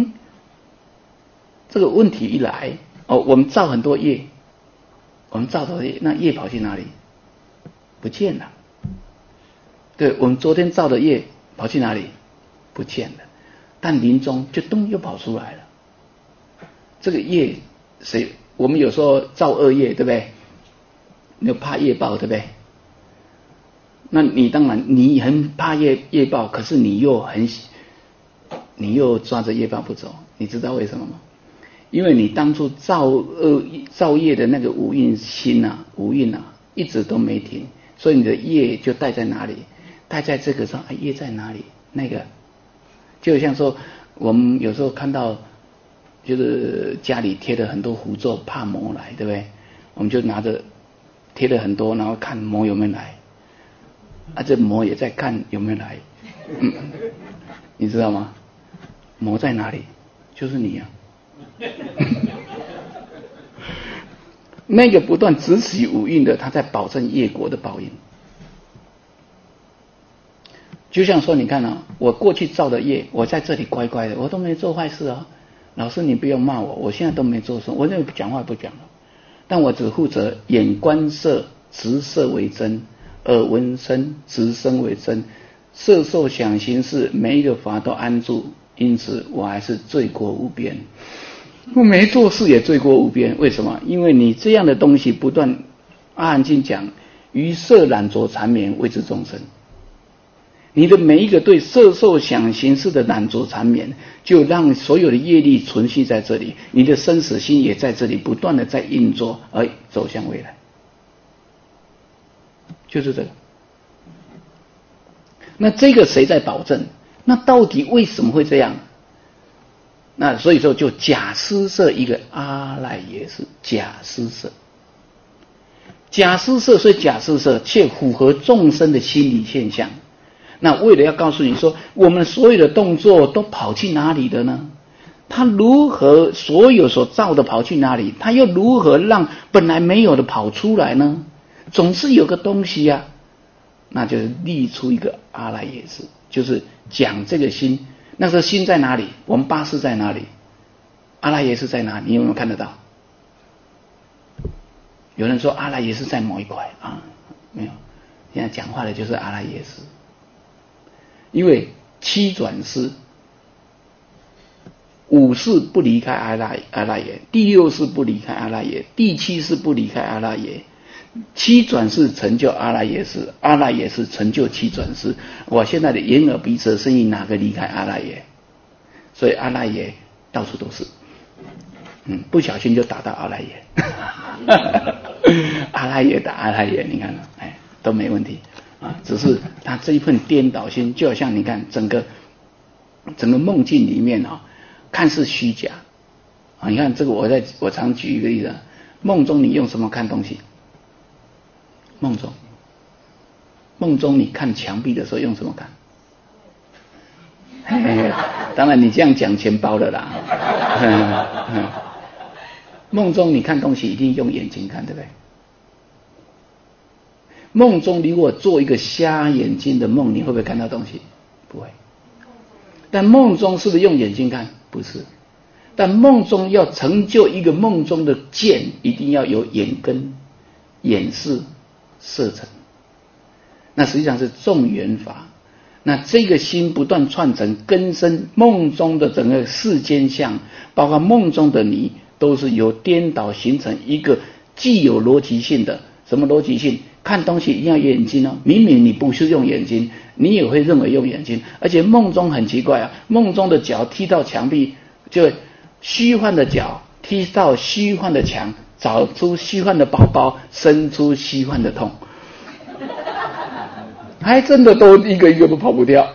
这个问题一来我们造很多业，那业跑去哪里？不见了。对，我们昨天造的业跑去哪里？不见了。但临终就咚又跑出来了。这个业我们有时候造恶业，对不对？你怕业报，对不对？那你当然你很怕业报，可是你又抓着业报不走，你知道为什么吗？因为你当初造业的那个五蕴心五蕴一直都没停，所以你的业就带在哪里？带在这个上，业在哪里？那个就像说我们有时候看到就是家里贴了很多符咒，怕魔来，对不对？我们就拿着贴了很多，然后看魔有没有来。这魔也在看有没有来。你知道吗？魔在哪里？就是你那个不断执起五蕴的，他在保证业果的报应。就像说你看我过去造的业，我在这里乖乖的，我都没做坏事老师你不用骂我现在都没做什么，我那讲话不讲了，但我只负责眼观色执色为真，耳闻声执声为真，色受想行识每一个法都安住，因此我还是罪过无边。我没做事也罪过无边，为什么？因为你这样的东西不断，阿含经讲于色染着缠绵谓之众生，你的每一个对色受想行识的染着缠绵，就让所有的业力存续在这里，你的生死心也在这里不断的在运作而走向未来，就是这个。那这个谁在保证？那到底为什么会这样？那所以说就假施设一个阿赖耶识，假施设，假施设，所以假施设却符合众生的心理现象。那为了要告诉你说，我们所有的动作都跑去哪里的呢？他如何所有所造的跑去哪里？他又如何让本来没有的跑出来呢？总是有个东西那就是立出一个阿赖耶识，就是讲这个心。那个心在哪里？我们八识在哪里？阿赖耶识在哪里？你有没有看得到？有人说阿赖耶识在某一块没有。现在讲话的就是阿赖耶识。因为七转世五世不离开阿赖耶，第六世不离开阿赖耶，第七世不离开阿赖耶，七转世成就阿赖耶识，阿赖耶识成就七转世。我现在的眼耳鼻舌身意哪个离开阿赖耶？所以阿赖耶到处都是，不小心就打到阿赖耶。阿赖耶打阿赖耶，你看都没问题只是他这一份颠倒心，就好像你看整个梦境里面看似虚假你看这个我常举一个例子，梦中你用什么看东西？梦中你看墙壁的时候用什么看？当然你这样讲钱包了啦。梦中你看东西一定用眼睛看，对不对？ 梦中如果做一个瞎眼睛的梦，你会不会看到东西？不会。但梦中是不是用眼睛看？不是。但梦中要成就一个梦中的见，一定要有眼根、眼识、色尘。那实际上是众缘法。那这个心不断串成根生，梦中的整个世间相，包括梦中的你，都是由颠倒形成一个既有逻辑性的。什么逻辑性？看东西一定要眼睛哦，明明你不是用眼睛，你也会认为用眼睛。而且梦中很奇怪啊，梦中的脚踢到墙壁，就虚幻的脚踢到虚幻的墙，找出虚幻的宝宝，生出虚幻的痛，还真的都一个一个都跑不掉，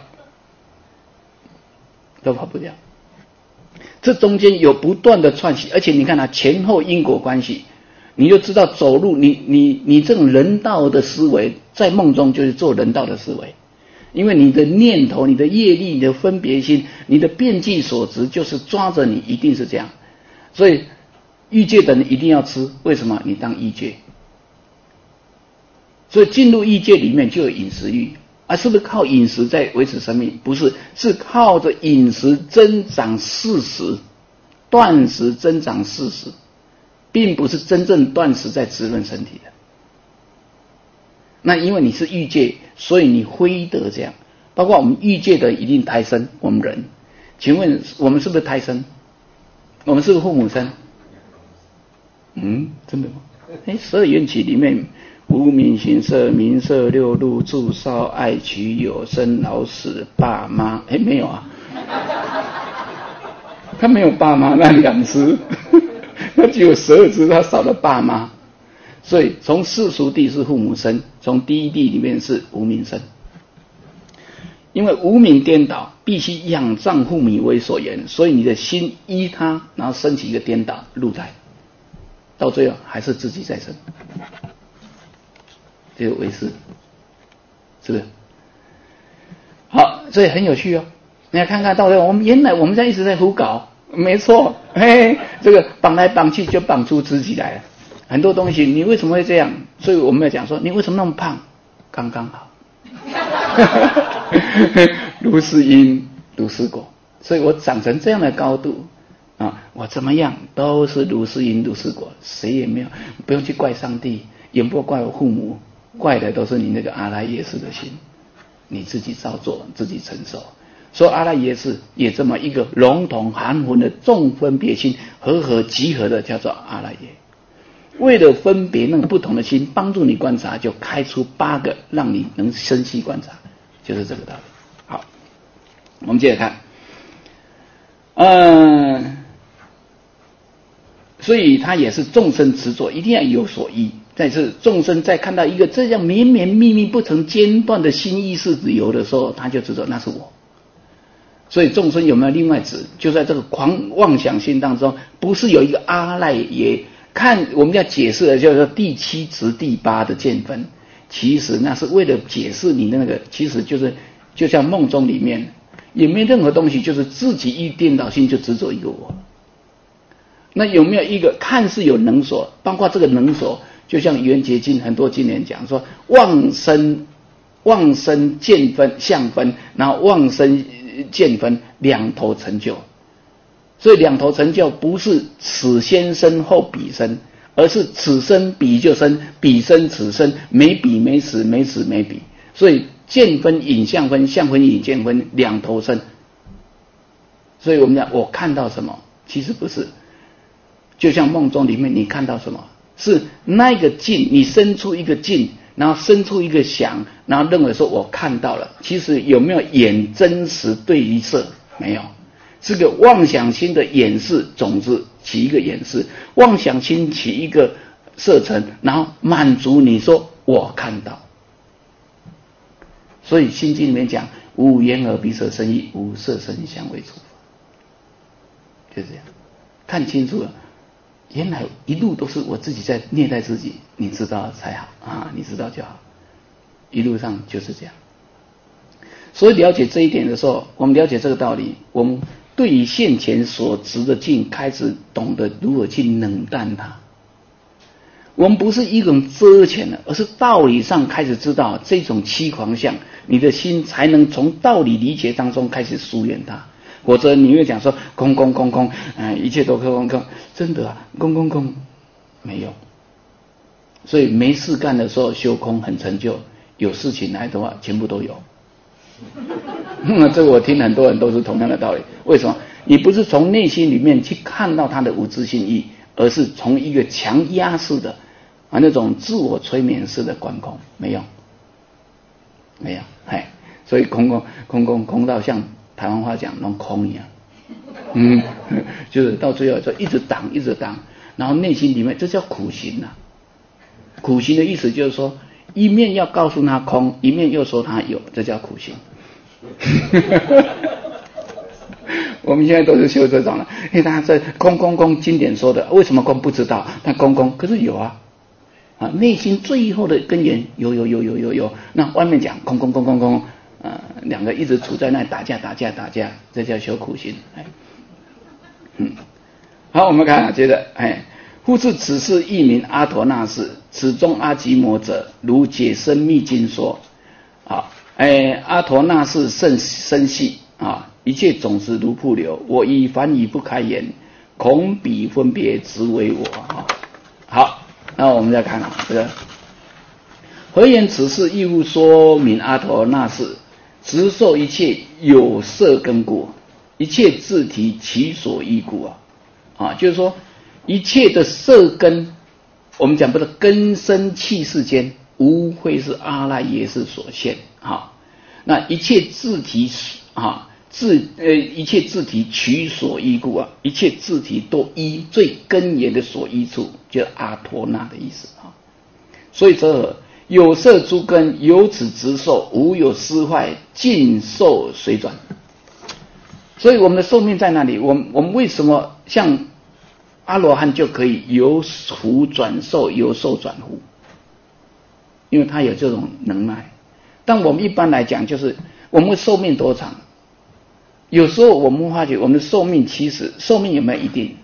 都跑不掉。这中间有不断的串系，而且你看啊，前后因果关系，你就知道走路，你这种人道的思维，在梦中就是做人道的思维，因为你的念头、你的业力、你的分别心、你的遍计所执，就是抓着你，一定是这样。所以欲界的人一定要吃，为什么？你当欲界，所以进入欲界里面就有饮食欲。是不是靠饮食在维持生命？不是，是靠着饮食增长事实，断食增长事实，并不是真正断食在滋润身体的。那因为你是欲界，所以你非得这样。包括我们欲界的一定胎生，我们人，请问我们是不是胎生？我们是不是父母生？真的吗？12缘起里面。无名行色名色六路住少爱取有生老死爸妈，没有啊，他没有爸妈，那2只，他只有12只，他少了爸妈，所以从世俗地是父母生，从第一地里面是无名生，因为无名颠倒，必须仰仗父母为所言，所以你的心依他，然后升起一个颠倒入在，到最后还是自己在生。这个为是，是不是？好，所以很有趣哦。你要看看到底，原来我们在一直在胡搞，没错，这个绑来绑去就绑出自己来了。很多东西你为什么会这样？所以我们要讲说，你为什么那么胖？刚刚好，如是因，如是果。所以我长成这样的高度啊，我怎么样都是如是因，如是果，谁也没有，不用去怪上帝，也不怪我父母。怪的都是你那个阿赖耶识的心，你自己照做，自己承受。所以阿赖耶识也这么一个笼统含混的众分别心合集合的，叫做阿赖耶。为了分别那个不同的心，帮助你观察，就开出8个让你能深细观察，就是这个道理。好，我们接着看，所以它也是众生执着，一定要有所依。但是众生在看到一个这样绵绵密密不曾间断的新意识理由的时候，他就知道那是我。所以众生有没有另外指？就在这个狂妄想心当中，不是有一个阿赖耶？看我们要解释的叫做第7执第8的见分，其实那是为了解释你的那个，其实就是就像梦中里面也没任何东西，就是自己一颠倒心就执着一个我。那有没有一个看似有能所，包括这个能所？就像圆觉经很多经典讲说，妄生见分相分，然后妄生见分两头成就。所以两头成就不是此先生后彼生，而是此生彼就生，彼生此生，没彼没此，没此没彼。所以见分引相分，相分引见分，两头生。所以我们讲我看到什么，其实不是，就像梦中里面你看到什么，是那个境，你生出一个境，然后生出一个想，然后认为说我看到了，其实有没有眼真实对于色？没有，是个妄想心的掩饰种子起一个掩饰，妄想心起一个色尘，然后满足你说我看到。所以心经里面讲无眼耳鼻舌身意，无色声香味触法，就这样看清楚了，原来一路都是我自己在虐待自己，你知道才好啊，你知道就好，一路上就是这样。所以了解这一点的时候，我们了解这个道理，我们对于现前所执的境开始懂得如何去冷淡它。 我们不是一种遮潜的，而是道理上开始知道这种七狂相，你的心才能从道理理解当中开始疏远它。否则你会讲说空空空空，一切都空空空，真的啊，空空空没有。所以没事干的时候修空很成就，有事情来的话全部都有。这个我听很多人都是同样的道理。为什么？你不是从内心里面去看到他的无自性意，而是从一个强压式的那种自我催眠式的观空，没有，所以空到像台湾话讲弄空一样，就是到最后就一直挡，然后内心里面这叫苦行啊。苦行的意思就是说，一面要告诉他空，一面又说他有，这叫苦行。我们现在都是修这种了，因为大家在空经典说的，为什么空不知道？但空可是有啊，内心最后的根源有，那外面讲空，两个一直处在那打架，这叫修苦行。好，我们看接着，复是此事亦名阿陀那事，此中阿吉摩者，如解深密经说。阿陀那事甚深细一切总是如瀑流，我以凡以不开言，恐彼分别执为我。好，那我们再看这个，何言此事亦复说明阿陀那事，直受一切有色根故，一切自体其所依故就是说一切的色根，我们讲不是根生气世间，无非是阿赖耶识所现。那一切自体一切自体取所依故一切自体都依最根源的所依处，就是阿陀那的意思所以则有色诸根由此直受，无有失坏，尽受随转。所以我们的寿命在哪里？我们为什么像阿罗汉就可以由福转寿，由寿转福？因为他有这种能耐。但我们一般来讲，就是我们寿命多长？有时候我们发觉我们的寿命，其实寿命有没有一定？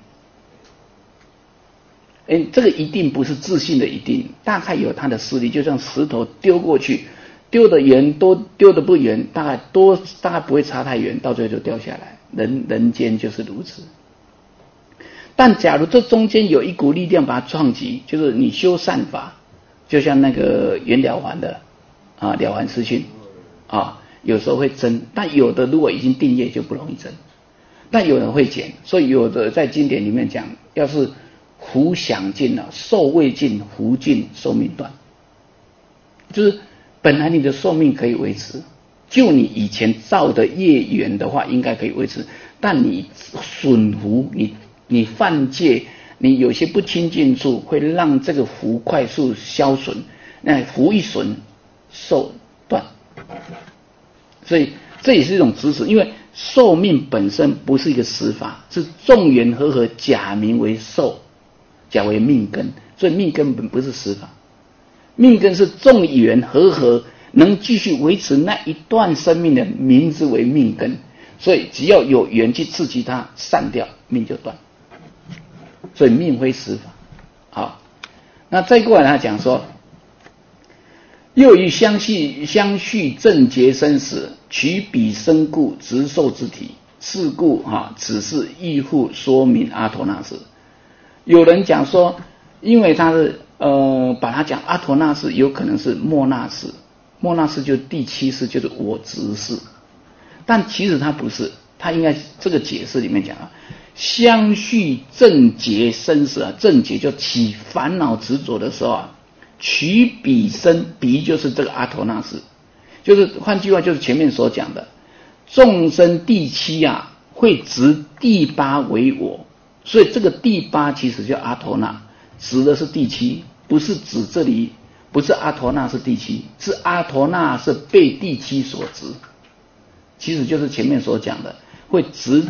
这个一定不是自信的一定，大概有它的势力，就像石头丢过去，丢得远多，丢得不远，大概不会差太远，到最后就掉下来。人间就是如此。但假如这中间有一股力量把它撞击，就是你修善法，就像那个圆了环的了环师训有时候会增，但有的如果已经定业就不容易增，但有人会减。所以有的在经典里面讲，要是福享尽了，寿未尽，福尽，寿命断。就是本来你的寿命可以维持，就你以前造的业缘的话应该可以维持，但你损福，你犯戒，你有些不清净处，会让这个福快速消损，那福一损，寿断。所以这也是一种指使，因为寿命本身不是一个实法，是众缘和合假名为寿，假为命根，所以命根本不是实法，命根是众缘和合能继续维持那一段生命的名字为命根，所以只要有缘去刺激它散掉，命就断，所以命非实法。好，那再过来他讲说，又于相续正觉生死，取彼身故直受之体，是故此事亦复说明阿陀那事。有人讲说，因为他是把它讲阿陀那事，有可能是末那事，末那事就是第七世，就是我执事。但其实它不是，它应该这个解释里面讲相续正觉生死正觉就起烦恼执着的时候取彼身，彼就是这个阿陀那事，就是换句话就是前面所讲的，众生第七会执第八为我，所以这个第八其实叫阿陀那，指的是第七，不是指这里，不是阿陀那是第七，是阿陀那是被第七所执，其实就是前面所讲的，会执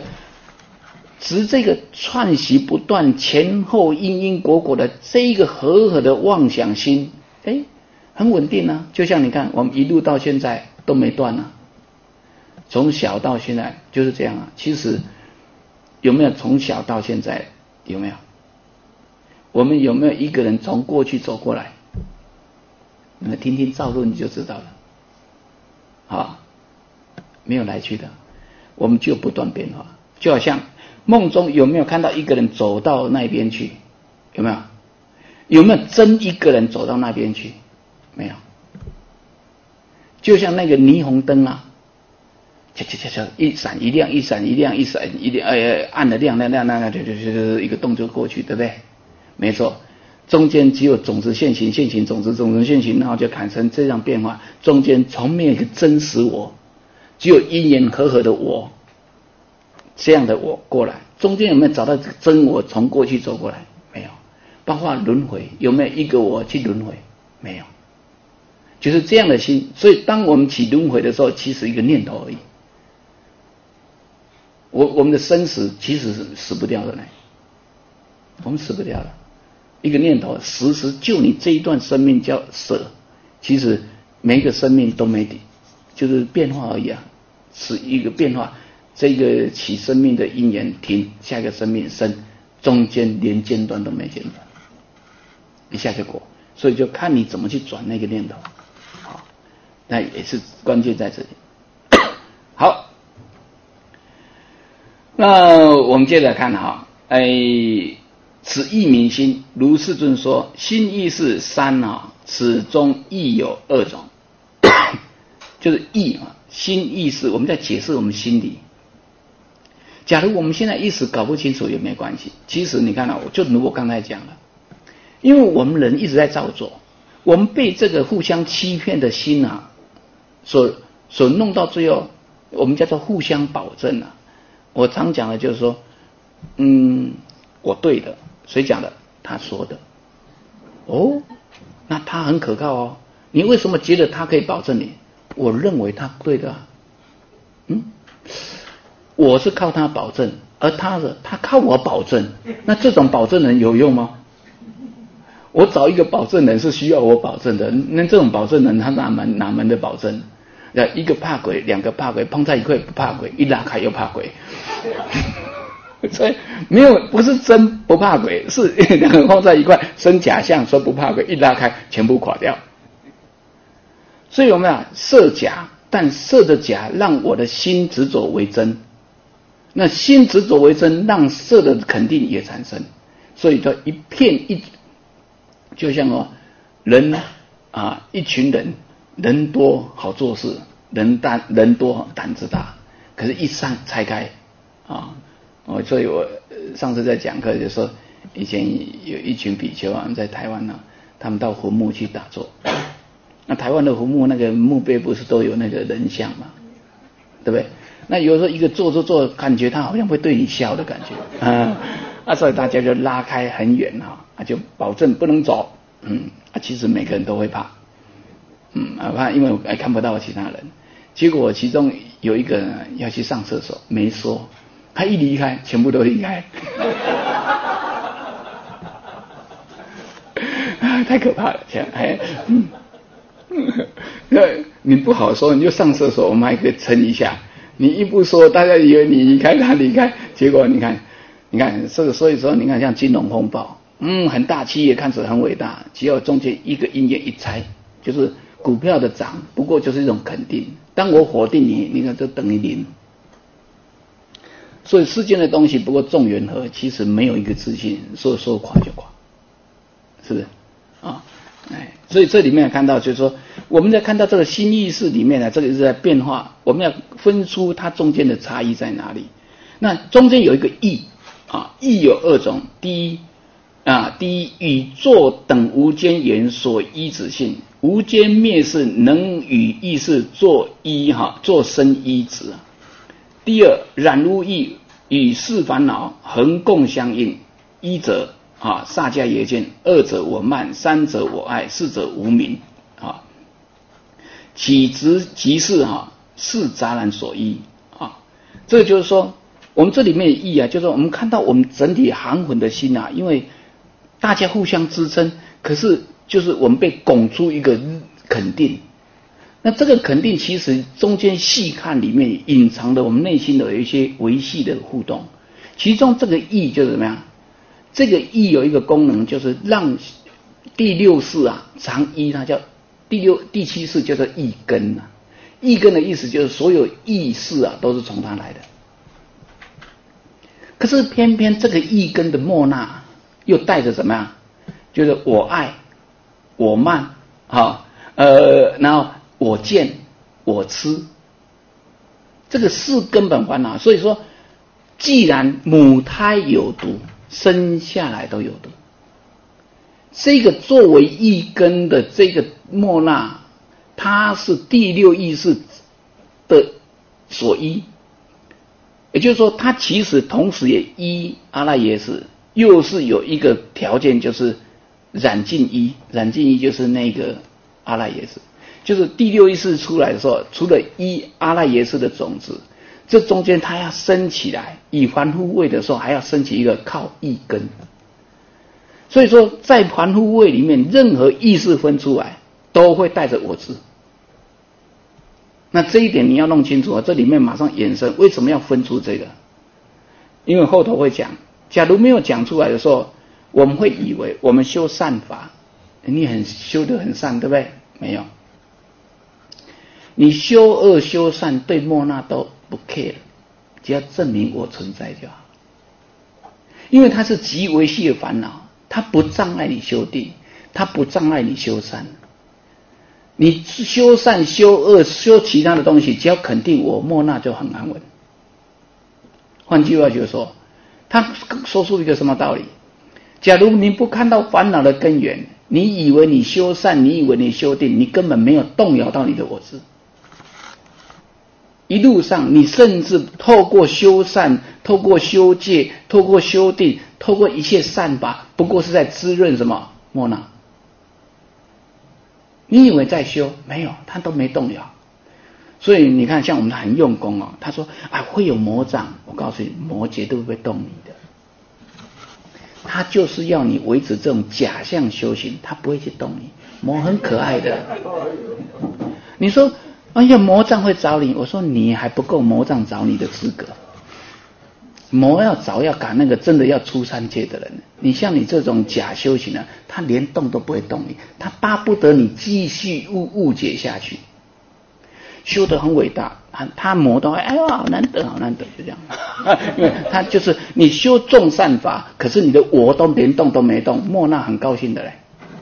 这个串习不断前后因果的这一个合的妄想心，很稳定就像你看我们一路到现在都没断从小到现在就是这样其实有没有从小到现在？有没有？ 我们有没有一个人从过去走过来？你们听听赵论你就知道了。啊，没有来去的，我们就不断变化。就好像梦中有没有看到一个人走到那边去？有没有？有没有真一个人走到那边去？没有。就像那个霓虹灯啊，一闪一亮，一闪一亮，一闪一亮，暗的亮，就是一个动作过去，对不对？没错，中间只有种子现行，现行种子，种子现行，然后就产生这样变化。中间从没有一个真实我，只有因缘和合的我，这样的我过来。中间有没有找到真我从过去走过来？没有。包括轮回，有没有一个我去轮回？没有。就是这样的心，所以当我们起轮回的时候，其实一个念头而已。我们的生死其实是死不掉的呢，我们死不掉了。一个念头，时时就你这一段生命叫舍，其实每一个生命都没底，就是变化而已啊，是一个变化。这个起生命的因缘停，下一个生命生，中间连间断都没间断，一下就过。所以就看你怎么去转那个念头，好，那也是关键在这里。好，那我们接着看哈，此意明心，如世尊说，心意是三啊，此中亦有二种，就是意啊，心意识，我们在解释我们心理。假如我们现在意识搞不清楚也没关系，其实你看啊，就如我刚才讲了，因为我们人一直在造作，我们被这个互相欺骗的心啊，所弄到最后，我们叫做互相保证啊。我常讲的就是说，我对的，谁讲的？他说的。哦，那他很可靠哦。你为什么觉得他可以保证你？我认为他对的啊。我是靠他保证，而他靠我保证。那这种保证人有用吗？我找一个保证人是需要我保证的，那这种保证人他哪门的保证？一个怕鬼，两个怕鬼，碰在一块不怕鬼，一拉开又怕鬼。所以不是真不怕鬼，是两个放在一块生假象，说不怕鬼，一拉开全部垮掉。所以我们设假，但设的假让我的心执着为真，那心执着为真，让设的肯定也产生。所以说一片就像人啊，一群人多好做事，人多胆子大，可是一拆开啊。所以我上次在讲课就说，以前有一群比丘啊，在台湾啊，他们到坟墓去打坐。那台湾的坟墓那个墓碑不是都有那个人像嘛，对不对？那有时候一个坐，感觉他好像会对你笑的感觉所以大家就拉开很远就保证不能走。其实每个人都会怕，怕因为看不到其他人。结果其中有一个人要去上厕所，没说。他一离开，全部都离开，太可怕了！你不好说，你就上厕所，我们还可以撑一下。你一不说，大家以为你离开，他离开，结果你看这个，所以说你看像金融风暴，很大企业看起来很伟大，只要中间一个因缘一拆，就是股票的涨，不过就是一种肯定。当我否定你，你看就等于零。所以世间的东西不过众缘和，其实没有一个自信，说垮就垮，是不是所以这里面看到就是说，我们在看到这个心意识里面这个是在变化，我们要分出它中间的差异在哪里。那中间有一个意意有二种，第一与作等无间缘所依止性，无间灭是能与意识作依作生依止。第二，染污意与事烦恼恒共相应，一者萨迦耶见，二者我慢，三者我爱，四者无明起执即是是杂染所依这个就是说，我们这里面的意就是说我们看到我们整体含混的心因为大家互相支撑，可是就是我们被拱出一个肯定。那这个肯定其实中间细看里面隐藏的我们内心的有一些维系的互动，其中这个意就是怎么样？ 这个意有一个功能，就是让第六识啊常依，它叫第七识叫做意根啊。意根的意思就是所有意识啊都是从它来的。可是偏偏这个意根的末那又带着怎么样？就是我爱、我慢，然后我见、我痴，这个是根本烦恼。所以说，既然母胎有毒，生下来都有毒，这个作为意根的这个末那，它是第六意识的所依。也就是说，它其实同时也依阿赖耶识，又是有一个条件，就是染净依。染净依就是那个阿赖耶识，就是第六意识出来的时候，除了依阿赖耶识的种子，这中间它要升起来，以凡夫位的时候，还要升起一个靠意根。所以说，在凡夫位里面，任何意识分出来，都会带着我执。那这一点你要弄清楚啊，这里面马上衍生为什么要分出这个？因为后头会讲，假如没有讲出来的时候，我们会以为我们修善法，你修得很善，对不对？没有，你修恶修善对末那都不 care， 只要证明我存在就好。因为它是极微细的烦恼，它不障碍你修定，它不障碍你修善。你修善、修恶、修其他的东西，只要肯定我末那就很安稳。换句话就是说，他说出一个什么道理？假如你不看到烦恼的根源，你以为你修善，你以为你修定，你根本没有动摇到你的我执。一路上，你甚至透过修善、透过修戒、透过修定、透过一切善法，不过是在滋润什么末那。你以为在修，没有，他都没动摇。所以你看，像我们很用功哦，他说会有魔障，我告诉你，魔绝对不会动你的。他就是要你维持这种假象修行，他不会去动你。魔很可爱的。你说，哎呀，魔障会找你，我说你还不够魔障找你的资格。魔要找要赶那个真的要出三界的人，你像你这种假修行呢，他连动都不会动你，他巴不得你继续误解下去。修得很伟大，他魔都哎呦好难得好难得，就这样。因为他就是你修众善法，可是你的我都连动都没动，末那很高兴的嘞。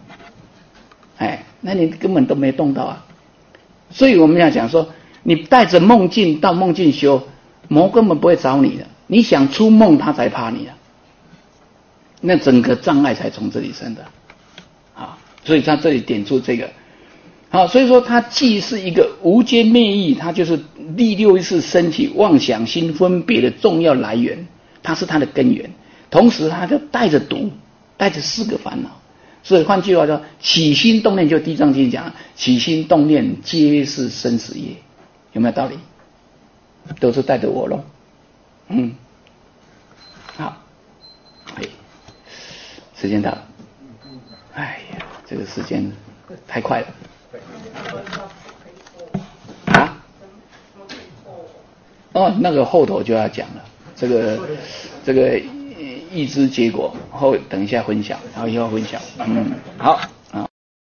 那你根本都没动到啊。所以我们要讲说，你带着梦境到梦境修，魔根本不会找你的。你想出梦，他才怕你啊！那整个障碍才从这里生的，所以他这里点出这个，所以说它既是一个无间灭意，它就是第六意识升起妄想心分别的重要来源，它是它的根源，同时它就带着毒，带着四个烦恼。所以换句话说，起心动念就地藏经讲，起心动念皆是生死业，有没有道理？都是带着我咯。好，时间到了，哎呀，这个时间太快了。那个后头就要讲了，这个预知结果后等一下分享，然后以后分享。好。